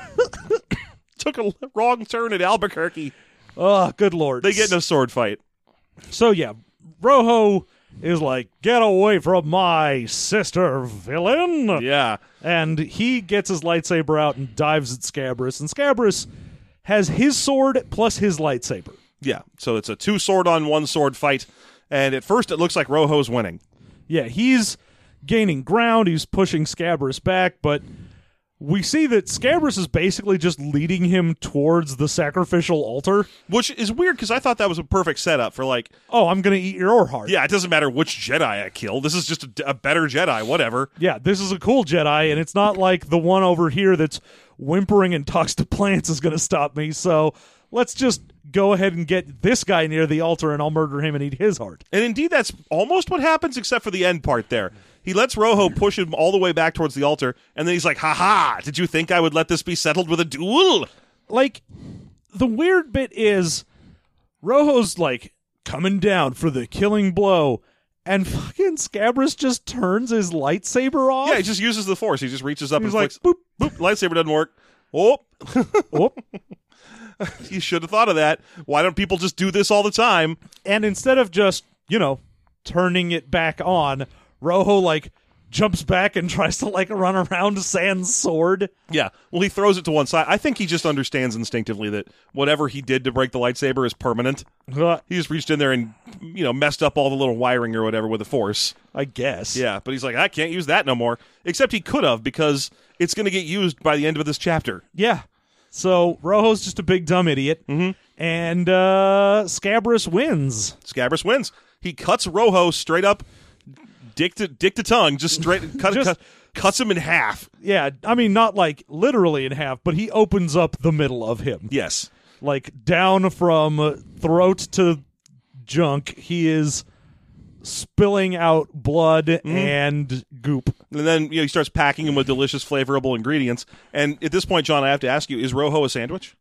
Took a wrong turn at Albuquerque. Oh, good Lord. They get in a sword fight. So, yeah, Rojo is like, get away from my sister, villain. Yeah. And he gets his lightsaber out and dives at Scabrous. And Scabrous has his sword plus his lightsaber. Yeah, so it's a two sword on one sword fight, and at first it looks like Rojo's winning. Yeah, he's gaining ground, he's pushing Scabrous back, but we see that Scabrous is basically just leading him towards the sacrificial altar. Which is weird, because I thought that was a perfect setup for like, oh, I'm going to eat your heart. yeah, it doesn't matter which Jedi I kill, this is just a, a better Jedi, whatever. Yeah, this is a cool Jedi, and it's not like the one over here that's whimpering and talks to plants is going to stop me, so let's just go ahead and get this guy near the altar and I'll murder him and eat his heart. And indeed, that's almost what happens, except for the end part there. He lets Rojo push him all the way back towards the altar, and then he's like, ha-ha, did you think I would let this be settled with a duel? Like, the weird bit is, Rojo's like, coming down for the killing blow, and fucking Scabrous just turns his lightsaber off? Yeah, he just uses the Force. He just reaches up He's and like, flicks, boop, boop, lightsaber doesn't work. Oh. oh. You should have thought of that. Why don't people just do this all the time? And instead of just, you know, turning it back on, Rojo, like, jumps back and tries to, like, run around Sans sword. Yeah. Well, he throws it to one side. I think he just understands instinctively that whatever he did to break the lightsaber is permanent. Uh, He just reached in there and, you know, messed up all the little wiring or whatever with the Force. I guess. Yeah, but he's like, I can't use that no more. Except he could have, because it's going to get used by the end of this chapter. Yeah. So, Rojo's just a big dumb idiot. Mm-hmm. And uh, Scabrous wins. Scabrous wins. He cuts Rojo straight up, dick to dick to tongue, just straight cut, Just- cut cuts him in half. Yeah, I mean, not like literally in half, but he opens up the middle of him. Yes. Like, down from throat to junk, he is spilling out blood and goop. And then, you know, he starts packing him with delicious, flavorable ingredients. And at this point, John, I have to ask you, is Rojo a sandwich?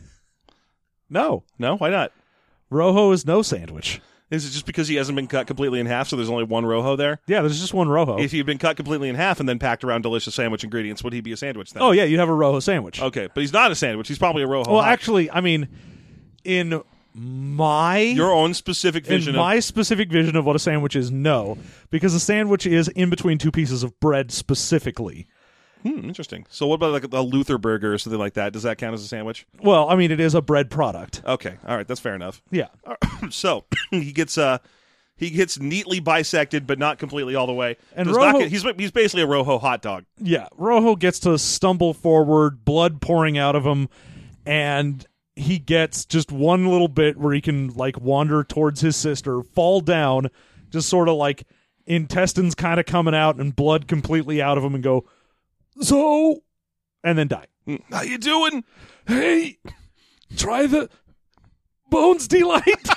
No. No? Why not? Rojo is no sandwich. Is it just because he hasn't been cut completely in half, so there's only one Rojo there? Yeah, there's just one Rojo. If he'd been cut completely in half and then packed around delicious sandwich ingredients, would he be a sandwich then? Oh, yeah, you have a Rojo sandwich. Okay, but he's not a sandwich. He's probably a Rojo. Well, hot. actually, I mean, in my... Your own specific vision In my of... specific vision of what a sandwich is, no. Because a sandwich is in between two pieces of bread specifically. Hmm, interesting. So what about like a Luther burger or something like that? Does that count as a sandwich? Well, I mean, it is a bread product. Okay, all right, that's fair enough. Yeah. So he gets uh he gets neatly bisected, but not completely all the way. And Does Rojo- not get, he's he's basically a Rojo hot dog. Yeah. Rojo gets to stumble forward, blood pouring out of him, and he gets just one little bit where he can, like, wander towards his sister, fall down, just sort of like intestines kind of coming out and blood completely out of him, and go, So, and then die. How you doing? Hey, try the Bones Delight.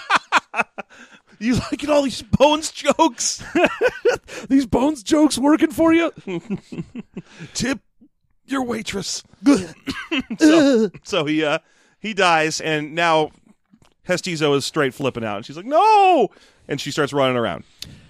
You liking all these Bones jokes? These Bones jokes working for you? Tip your waitress. so, so he uh, he dies, and now Hestizo is straight flipping out. And she's like, no! And she starts running around.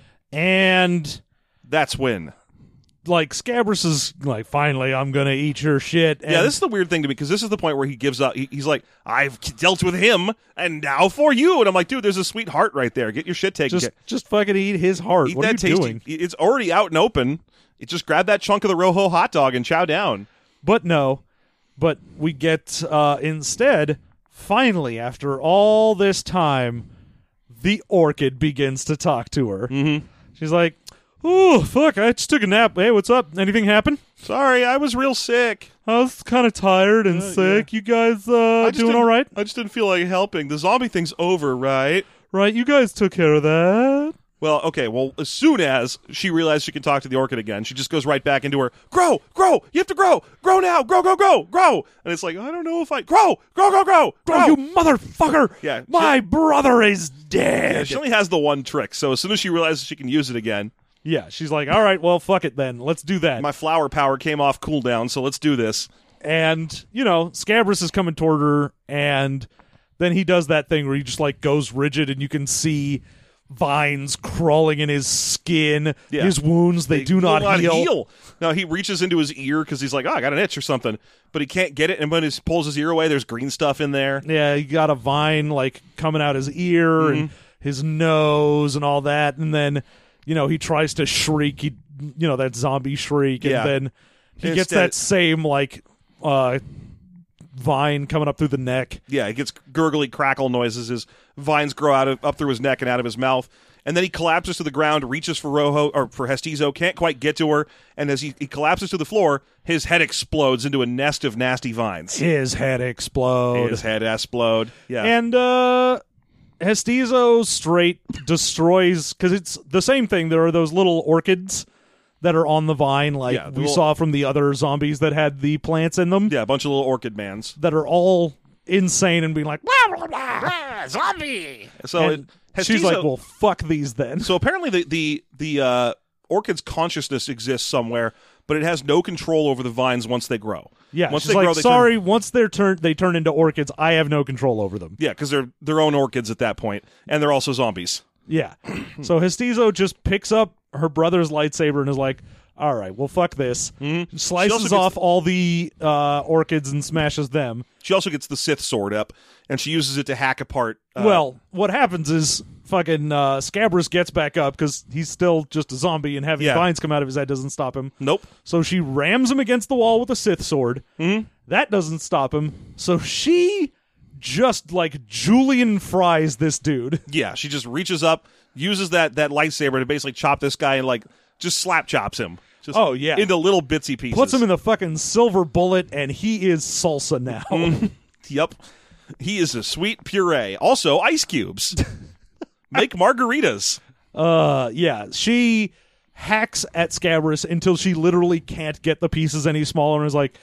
And that's when. Like, Scabrous is like, finally, I'm going to eat your shit. And yeah, this is the weird thing to me, because this is the point where he gives up. He, he's like, I've dealt with him, and now for you. And I'm like, dude, there's a sweet heart right there. Get your shit taken. Just, just fucking eat his heart. Eat what are that you tasty, doing? It's already out and open. It just grab that chunk of the Rojo hot dog and chow down. But no. But we get, uh, instead, finally, after all this time, the orchid begins to talk to her. Mm-hmm. She's like, oh, fuck, I just took a nap. Hey, what's up? Anything happen? Sorry, I was real sick. I was kind of tired and Uh, sick. You guys uh, I just doing didn't- all right? I just didn't feel like helping. The zombie thing's over, right? Right, you guys took care of that. Well, okay, well, as soon as she realizes she can talk to the orchid again, she just goes right back into her, grow, grow, you have to grow, grow now, grow, grow, grow, grow. And it's like, I don't know if I, grow, grow, grow, grow, grow. Oh, you motherfucker! Yeah, My she- brother is Yeah, dead! she only has the one trick, so as soon as she realizes she can use it again, Yeah, she's like, all right, well, fuck it then. Let's do that. my flower power came off cooldown, so let's do this. And, you know, Scabrous is coming toward her, and then he does that thing where he just, like, goes rigid, and you can see vines crawling in his skin. Yeah. His wounds, they, do will not, heal. heal. No, he reaches into his ear because he's like, oh, I got an itch or something, but he can't get it, and when he pulls his ear away, there's green stuff in there. Yeah, he got a vine, like, coming out his ear Mm-hmm. and his nose and all that, and then, you know, he tries to shriek, he, you know, that zombie shriek, and Yeah. then he gets Instead- that same, like, uh, vine coming up through the neck. Yeah, he gets gurgly crackle noises. His vines grow out of, up through his neck and out of his mouth. And then he collapses to the ground, reaches for Rojo or for Hestizo, can't quite get to her. And as he, he collapses to the floor, his head explodes into a nest of nasty vines. His head explodes. His head explode. Yeah. And uh Hestizo straight destroys, because it's the same thing. There are those little orchids that are on the vine, like Yeah, the we little- saw from the other zombies that had the plants in them, yeah, a bunch of little orchid mans. that are all insane and being like, blah, blah, blah. Ah, zombie! So And it, she's Hestizo- like, well, fuck these then. So apparently the the the uh, orchid's consciousness exists somewhere, but it has no control over the vines once they grow. Yeah, once she's they like, grow, they sorry, Turn, once they're turned, they turn into orchids. I have no control over them. yeah, because they're their own orchids at that point, and they're also zombies. Yeah. So Hestizo just picks up her brother's lightsaber and is like, all right, well, fuck this. Mm-hmm. She Slices also gets- off all the uh, orchids and smashes them. She also gets the Sith sword up, and she uses it to hack apart. Uh, Well, what happens is fucking uh, Scabrous gets back up because he's still just a zombie, and having Yeah. vines come out of his head doesn't stop him. nope. So she rams him against the wall with a Sith sword. Mm-hmm. That doesn't stop him. So she just like Julian fries this dude. Yeah, she just reaches up, uses that that lightsaber to basically chop this guy, and like just slap chops him. Just Oh, yeah. into little bitsy pieces. Puts him in the fucking silver bullet, and he is salsa now. Yep. He is a sweet puree. Also, ice cubes. Make margaritas. Uh, yeah, she hacks at Scabrous until she literally can't get the pieces any smaller and is like,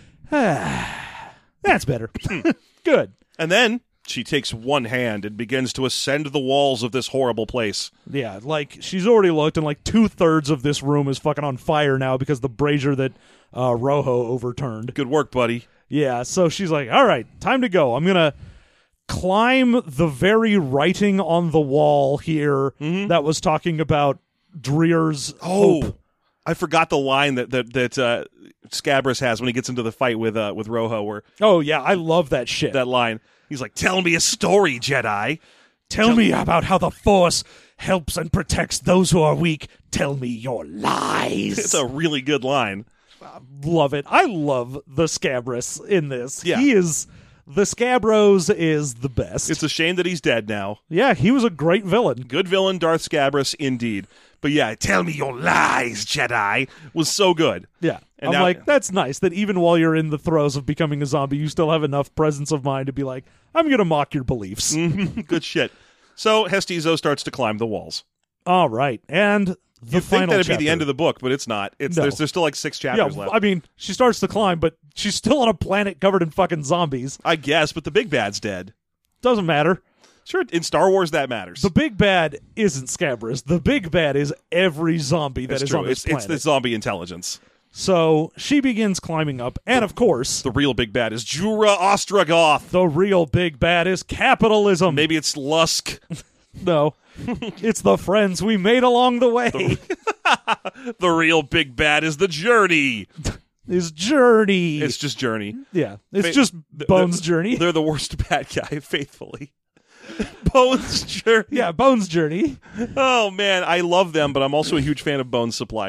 ah, that's better. Good. And then she takes one hand and begins to ascend the walls of this horrible place. Yeah, like, she's already looked, and like two-thirds of this room is fucking on fire now because the brazier that uh, Rojo overturned. Good work, buddy. Yeah, so she's like, all right, time to go. I'm going to climb the very writing on the wall here that was talking about Dreer's Oh, hope. I forgot the line that that that uh, Scabrous has when he gets into the fight with uh, with Rojo. Where Oh, yeah, I love that shit. that line, he's like, "Tell me a story, Jedi." Tell me about how the Force helps and protects those who are weak. Tell me your lies. It's a really good line. Love it. I love the Scabrous in this. Yeah. He is... The Scabros is the best. It's a shame that he's dead now. yeah, he was a great villain. Good villain, Darth Scabrous, indeed. But yeah, tell me your lies, Jedi, was so good. Yeah. And I'm now- like, that's nice that even while you're in the throes of becoming a zombie, you still have enough presence of mind to be like, I'm going to mock your beliefs. Good shit. So Hestizo starts to climb the walls. All right. And the You'd think final that'd chapter. be the end of the book, but it's not. It's No. there's, there's still like six Yeah, chapters left. I mean, she starts to climb, but she's still on a planet covered in fucking zombies. I guess, but the big bad's dead. Doesn't matter. Sure, in Star Wars that matters. The big bad isn't Scabrous. The big bad is every zombie that It's is true. on this It's, it's planet. the zombie intelligence. So she begins climbing up, and of course, The real big bad is Jura Ostrogoth. the real big bad is capitalism. Maybe it's Lusk. No, it's the friends we made along the way. The real big bad is the Journey. Is Journey. It's just Journey. yeah, it's Fa- just th- Bones th- Journey. They're the worst bad guy, faithfully. Bones Journey. Yeah, Bones Journey. Oh, man, I love them, but I'm also a huge fan of Bones Supply.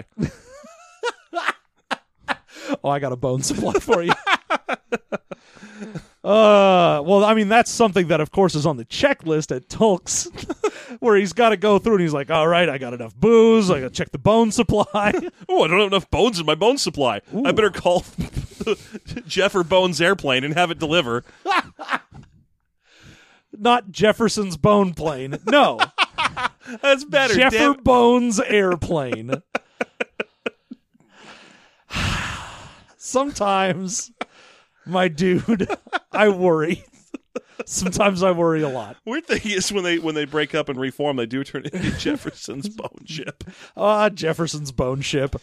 Oh, I got a bone supply for you. Uh, well, I mean, that's something that, of course, is on the checklist at Tulk's, where he's got to go through and he's like, all right, I got enough booze. I got to check the bone supply. Oh, I don't have enough bones in my bone supply. I better call Jeff or Bones Airplane and have it deliver. Not Jefferson's bone plane. No. That's better. Jeffer damn it. Bones airplane. Sometimes, my dude, I worry. Sometimes I worry a lot. Weird thing is when they when they break up and reform, they do turn into Jefferson's bone ship. Ah, Jefferson's bone ship.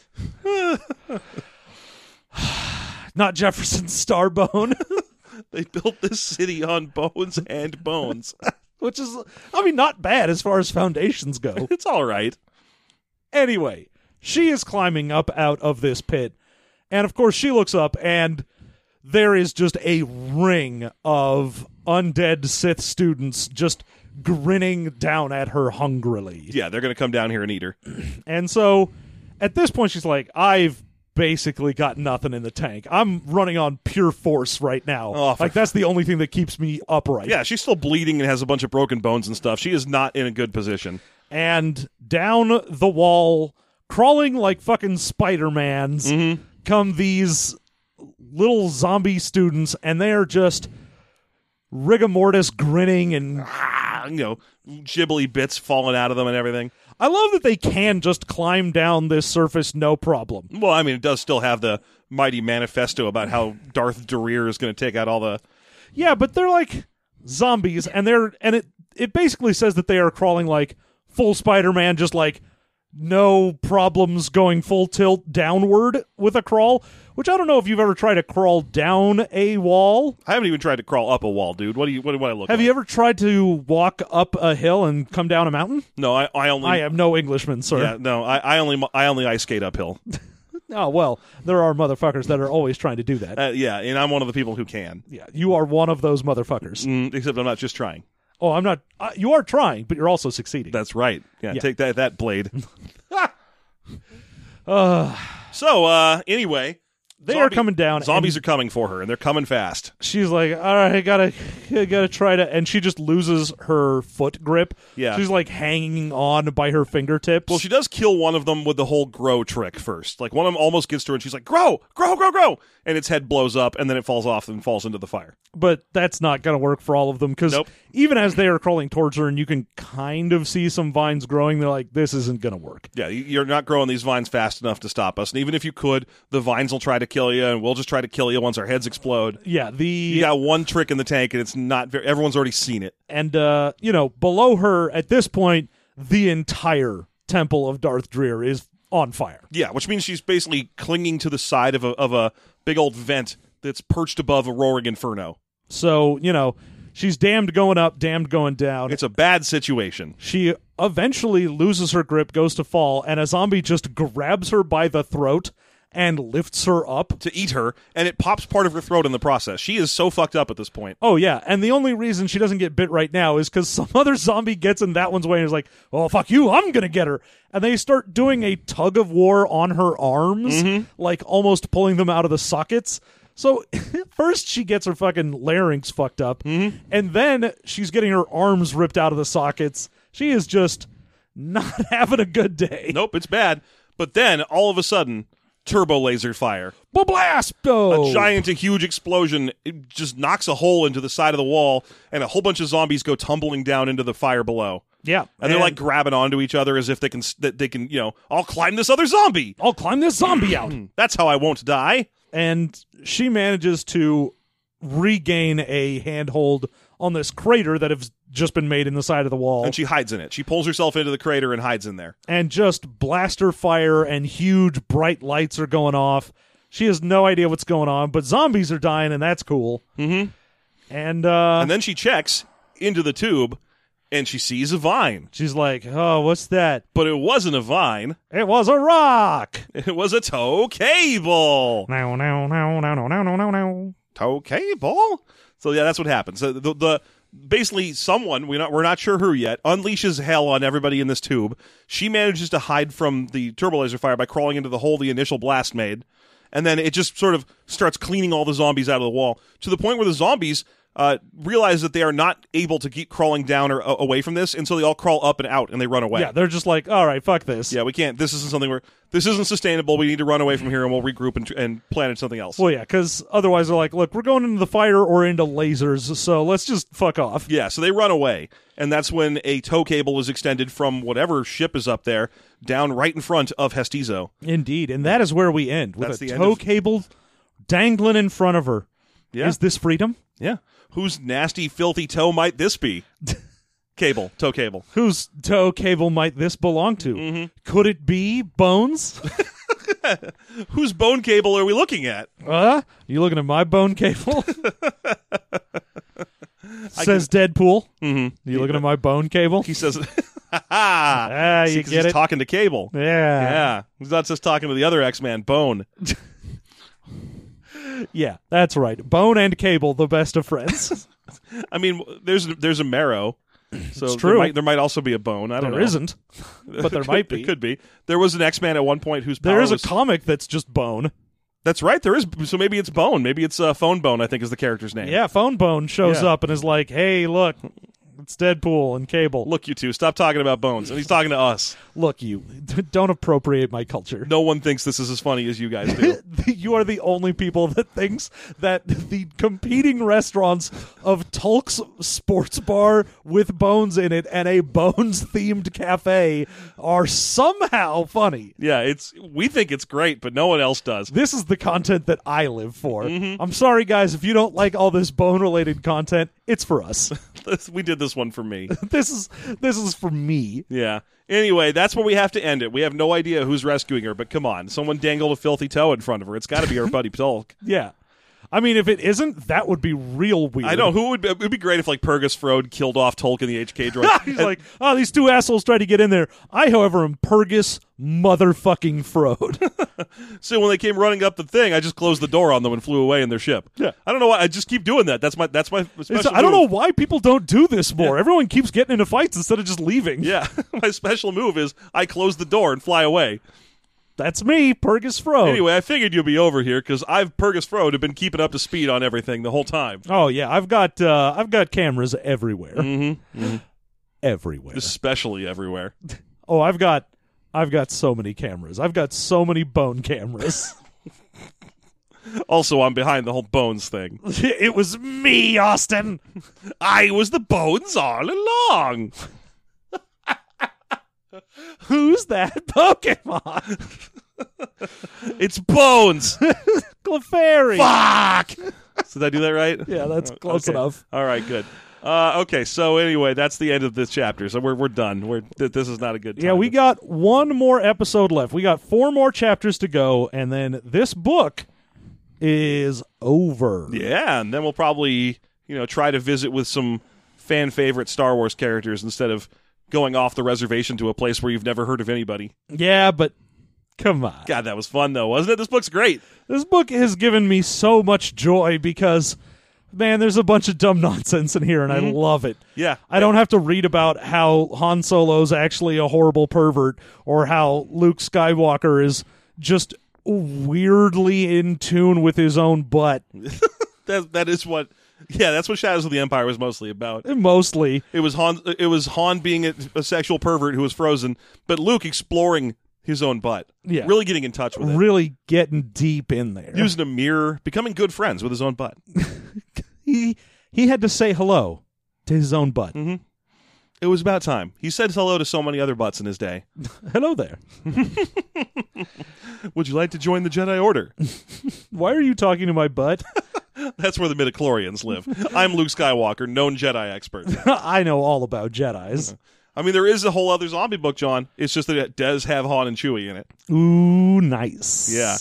Not Jefferson's star bone. They built this city on bones and bones. Which is, I mean, not bad as far as foundations go. It's all right. Anyway, she is climbing up out of this pit. And of course, she looks up, and there is just a ring of undead Sith students just grinning down at her hungrily. Yeah, they're going to come down here and eat her. And so, at this point, she's like, I've basically got nothing in the tank. I'm running on pure force right now. Oh, for like, that's the only thing that keeps me upright. Yeah, she's still bleeding and has a bunch of broken bones and stuff. She is not in a good position. And down the wall, crawling like fucking Spider-Mans, Mm-hmm. come these little zombie students, and they are just rigor mortis grinning. And Ah, you know, gibbly bits falling out of them and everything. I love that they can just climb down this surface no problem. Well, I mean, it does still have the mighty manifesto about how Darth Durir is going to take out all the... Yeah, but they're like zombies, and they're and it it basically says that they are crawling like full Spider-Man, just like no problems going full tilt downward with a crawl, which I don't know if you've ever tried to crawl down a wall. I haven't even tried to crawl up a wall, dude. What do you? What do I look Have like? you ever tried to walk up a hill and come down a mountain? No, I, I only... I am no Englishman, sir. Yeah, no, I, I only I only ice skate uphill. Oh, well, there are motherfuckers that are always trying to do that. Uh, yeah, and I'm one of the people who can. Yeah, you are one of those motherfuckers. Mm, except I'm not just trying. Oh, I'm not. Uh, you are trying, but you're also succeeding. That's right. Yeah, Yeah. take that, that blade. uh, So, uh, anyway, they are coming down. Zombies and are coming for her, and they're coming fast. she's like, all right, I gotta, I gotta try to, and she just loses her foot grip. Yeah. She's like hanging on by her fingertips. Well, she does kill one of them with the whole grow trick first. Like, one of them almost gets to her, and she's like, grow, grow, grow, grow, and its head blows up, and then it falls off and falls into the fire. But that's not going to work for all of them, because Nope. even as they are crawling towards her and you can kind of see some vines growing, they're like, this isn't going to work. Yeah, you- you're not growing these vines fast enough to stop us. And even if you could, the vines will try to kill you, and we'll just try to kill you once our heads explode. Yeah, the You got one trick in the tank, and it's not very... Everyone's already seen it. and, uh, you know, below her, at this point, the entire Temple of Darth Dreer is on fire. Yeah, which means she's basically clinging to the side of a, of a big old vent that's perched above a roaring inferno. So, you know, she's damned going up, damned going down. It's a bad situation. She eventually loses her grip, goes to fall, and a zombie just grabs her by the throat and lifts her up. To eat her, and it pops part of her throat in the process. She is so fucked up at this point. Oh, yeah, and the only reason she doesn't get bit right now is because some other zombie gets in that one's way and is like, oh, fuck you, I'm gonna get her. And they start doing a tug of war on her arms, like almost pulling them out of the sockets. So first she gets her fucking larynx fucked up, and then she's getting her arms ripped out of the sockets. She is just not having a good day. Nope, it's bad. But then, all of a sudden, turbo laser fire. Blasto! A giant, a huge explosion. It just knocks a hole into the side of the wall, and a whole bunch of zombies go tumbling down into the fire below. Yeah, and they're like grabbing onto each other as if they can that they can you know I'll climb this other zombie. I'll climb this zombie out. That's how I won't die. And she manages to regain a handhold on this crater that has just been made in the side of the wall. And she hides in it. She pulls herself into the crater and hides in there. And just blaster fire and huge bright lights are going off. She has no idea what's going on, but zombies are dying, and that's cool. Mm-hmm. And uh, and then she checks into the tube, and she sees a vine. She's like, oh, what's that? But it wasn't a vine. It was a rock. It was a tow cable. No, no, no, no, no, no, no, no. Tow cable? So, yeah, that's what happens. So the, the basically, someone, we're not, we're not sure who yet, unleashes hell on everybody in this tube. She manages to hide from the turbo laser fire by crawling into the hole the initial blast made. And then it just sort of starts cleaning all the zombies out of the wall to the point where the zombies uh, realize that they are not able to keep crawling down or uh, away from this, and so they all crawl up and out, and they run away. Yeah, they're just like, all right, fuck this. Yeah, we can't. This isn't something where this isn't sustainable. We need to run away from here, and we'll regroup and, and plan at something else. Well, yeah, because otherwise they're like, look, we're going into the fire or into lasers, so let's just fuck off. Yeah, so they run away, and that's when a tow cable is extended from whatever ship is up there down right in front of Hestizo. Indeed, and that is where we end, with That's a the tow end of- cable dangling in front of her. Yeah. Is this freedom? Yeah. Whose nasty, filthy toe might this be? Cable. Tow cable. Whose tow cable might this belong to? Mm-hmm. Could it be Bones? Whose bone cable are we looking at? Uh, you looking at my bone cable? Says Deadpool. Mm-hmm. You looking at my bone cable? He says, Ah, See, you 'cause get he's it? talking to Cable. Yeah. Yeah. He's not just talking to the other X-Man, Bone. Yeah, that's right. Bone and Cable, the best of friends. I mean, there's there's a Marrow. So It's true. There might, there might also be a Bone. I don't There know. isn't, but there might be. There could be. There was an X-Man at one point whose power There is a was... comic that's just Bone. That's right, there is. So maybe it's Bone. Maybe it's uh, Phone Bone, I think is the character's name. Yeah, Phone Bone shows Yeah. up and is like, hey, look, it's Deadpool and Cable. Look, you two, stop talking about Bones. And he's talking to us. Look, you, don't appropriate my culture. No one thinks this is as funny as you guys do. You are the only people that thinks that the competing restaurants of Tulk's Sports Bar with Bones in it and a Bones-themed cafe are somehow funny. Yeah, it's we think it's great, but no one else does. This is the content that I live for. Mm-hmm. I'm sorry, guys, if you don't like all this bone-related content, it's for us. We did this one for me. this is this is for me. Yeah. Anyway, that's where we have to end it. We have no idea who's rescuing her, but come on. Someone dangled a filthy toe in front of her. It's got to be our buddy Tulk. Yeah. I mean, if it isn't, that would be real weird. I know. Who would be, it would be great if, like, Purgus Frode killed off Tulk in the H K droid. He's And- like, oh, these two assholes tried to get in there. I, however, am Purgus motherfucking Frode. So when they came running up the thing, I just closed the door on them and flew away in their ship. Yeah. I don't know why. I just keep doing that. That's my that's my special It's- I don't know move. why people don't do this more. Everyone keeps getting into fights instead of just leaving. Yeah. My special move is I close the door and fly away. That's me, Purgus Frode. Anyway, I figured you'd be over here because I've Purgus Frode have been keeping up to speed on everything the whole time. Oh yeah, I've got uh, I've got cameras everywhere. Mm-hmm. Everywhere. Especially everywhere. Oh, I've got I've got so many cameras. I've got so many bone cameras. Also, I'm behind the whole Bones thing. It was me, Austin. I was the Bones all along. Who's that Pokemon? It's Bones. Clefairy. Fuck. Did I do that right? Yeah, that's close Okay. enough. All right, good. Uh, okay, so anyway, that's the end of this chapter. So we're we're done. We're th- this is not a good time. Yeah, we got one more episode left. We got four more chapters to go, and then this book is over. Yeah, and then we'll probably you know try to visit with some fan favorite Star Wars characters instead of going off the reservation to a place where you've never heard of anybody. Yeah, but come on. God, that was fun though, wasn't it? This book's great. This book has given me so much joy because, man, there's a bunch of dumb nonsense in here, and I love it. Yeah, I don't have to read about how Han Solo's actually a horrible pervert or how Luke Skywalker is just weirdly in tune with his own butt. that that is what. Yeah, that's what Shadows of the Empire was mostly about. Mostly. It was Han. It was Han being a, a sexual pervert who was frozen, but Luke exploring his own butt. Yeah. Really getting in touch with it. Really getting deep in there. Using a mirror, becoming good friends with his own butt. he he had to say hello to his own butt. Mm-hmm. It was about time. He said hello to so many other butts in his day. Hello there. Would you like to join the Jedi Order? Why are you talking to my butt? That's where the midichlorians live. I'm Luke Skywalker, known Jedi expert. I know all about Jedis. I mean, there is a whole other zombie book, John. It's just that it does have Han and Chewie in it. Ooh, nice. Yeah.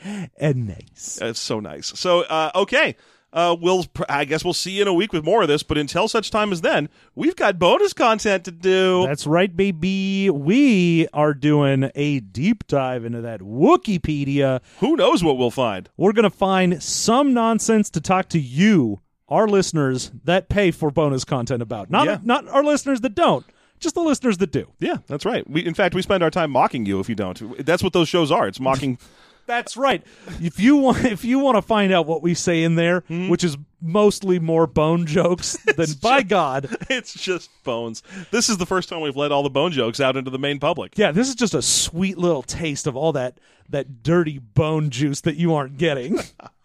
And nice. It's so nice. So, uh, okay. Uh, we'll, I guess we'll see you in a week with more of this, but until such time as then, we've got bonus content to do. That's right, baby. We are doing a deep dive into that Wookieepedia. Who knows what we'll find? We're going to find some nonsense to talk to you, our listeners, that pay for bonus content about. Not, Yeah. not our listeners that don't, just the listeners that do. Yeah, that's right. We, in fact, we spend our time mocking you if you don't. That's what those shows are. It's mocking... That's right. If you want, if you want to find out what we say in there, Hmm? which is mostly more bone jokes, then by God, It's just bones. This is the first time we've let all the bone jokes out into the main public. yeah, this is just a sweet little taste of all that that dirty bone juice that you aren't getting.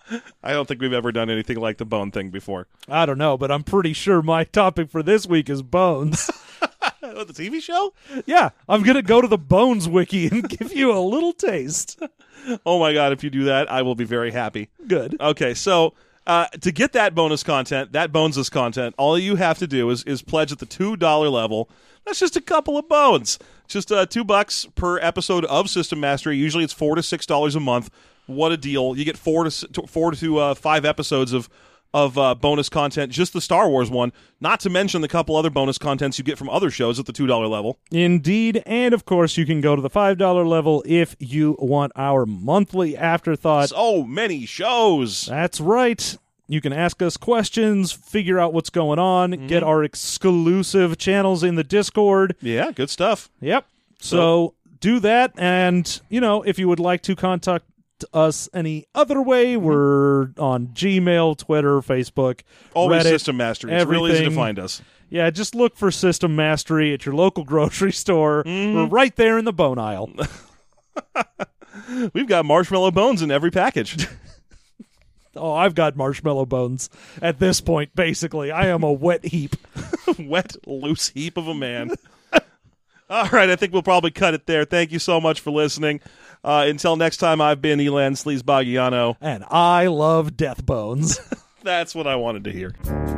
I don't think we've ever done anything like the bone thing before. I don't know, but I'm pretty sure my topic for this week is bones. Oh, the T V show? Yeah, I'm gonna go to the Bones Wiki and give you a little taste. Oh my God, if you do that, I will be very happy. Good. Okay, so uh, to get that bonus content, that bonesless content, all you have to do is, is pledge at the two dollar level. That's just a couple of bones. Just uh, two bucks per episode of System Mastery. Usually it's four to six dollars a month. What a deal. You get four to, to, four to uh, five episodes of of uh, bonus content, just the Star Wars one, not to mention the couple other bonus contents you get from other shows at the two dollar level. Indeed, and of course you can go to the five dollar level if you want our monthly afterthought. So many shows. That's right. You can ask us questions, figure out what's going on, get our exclusive channels in the Discord. Yeah, good stuff. Yep. So do that, and, you know, if you would like to contact us any other way, we're on Gmail, Twitter, Facebook, Always Reddit, System Mastery. It's real easy to everything. find us. Yeah, just look for System Mastery at your local grocery store. We're right there in the bone aisle. We've got marshmallow bones in every package. Oh, I've got marshmallow bones at this point, basically. I am a wet heap. Wet, loose heap of a man. All right, I think we'll probably cut it there. Thank you so much for listening. Uh, until next time, I've been Elan Sleazebagiano. And I love death bones. That's what I wanted to hear.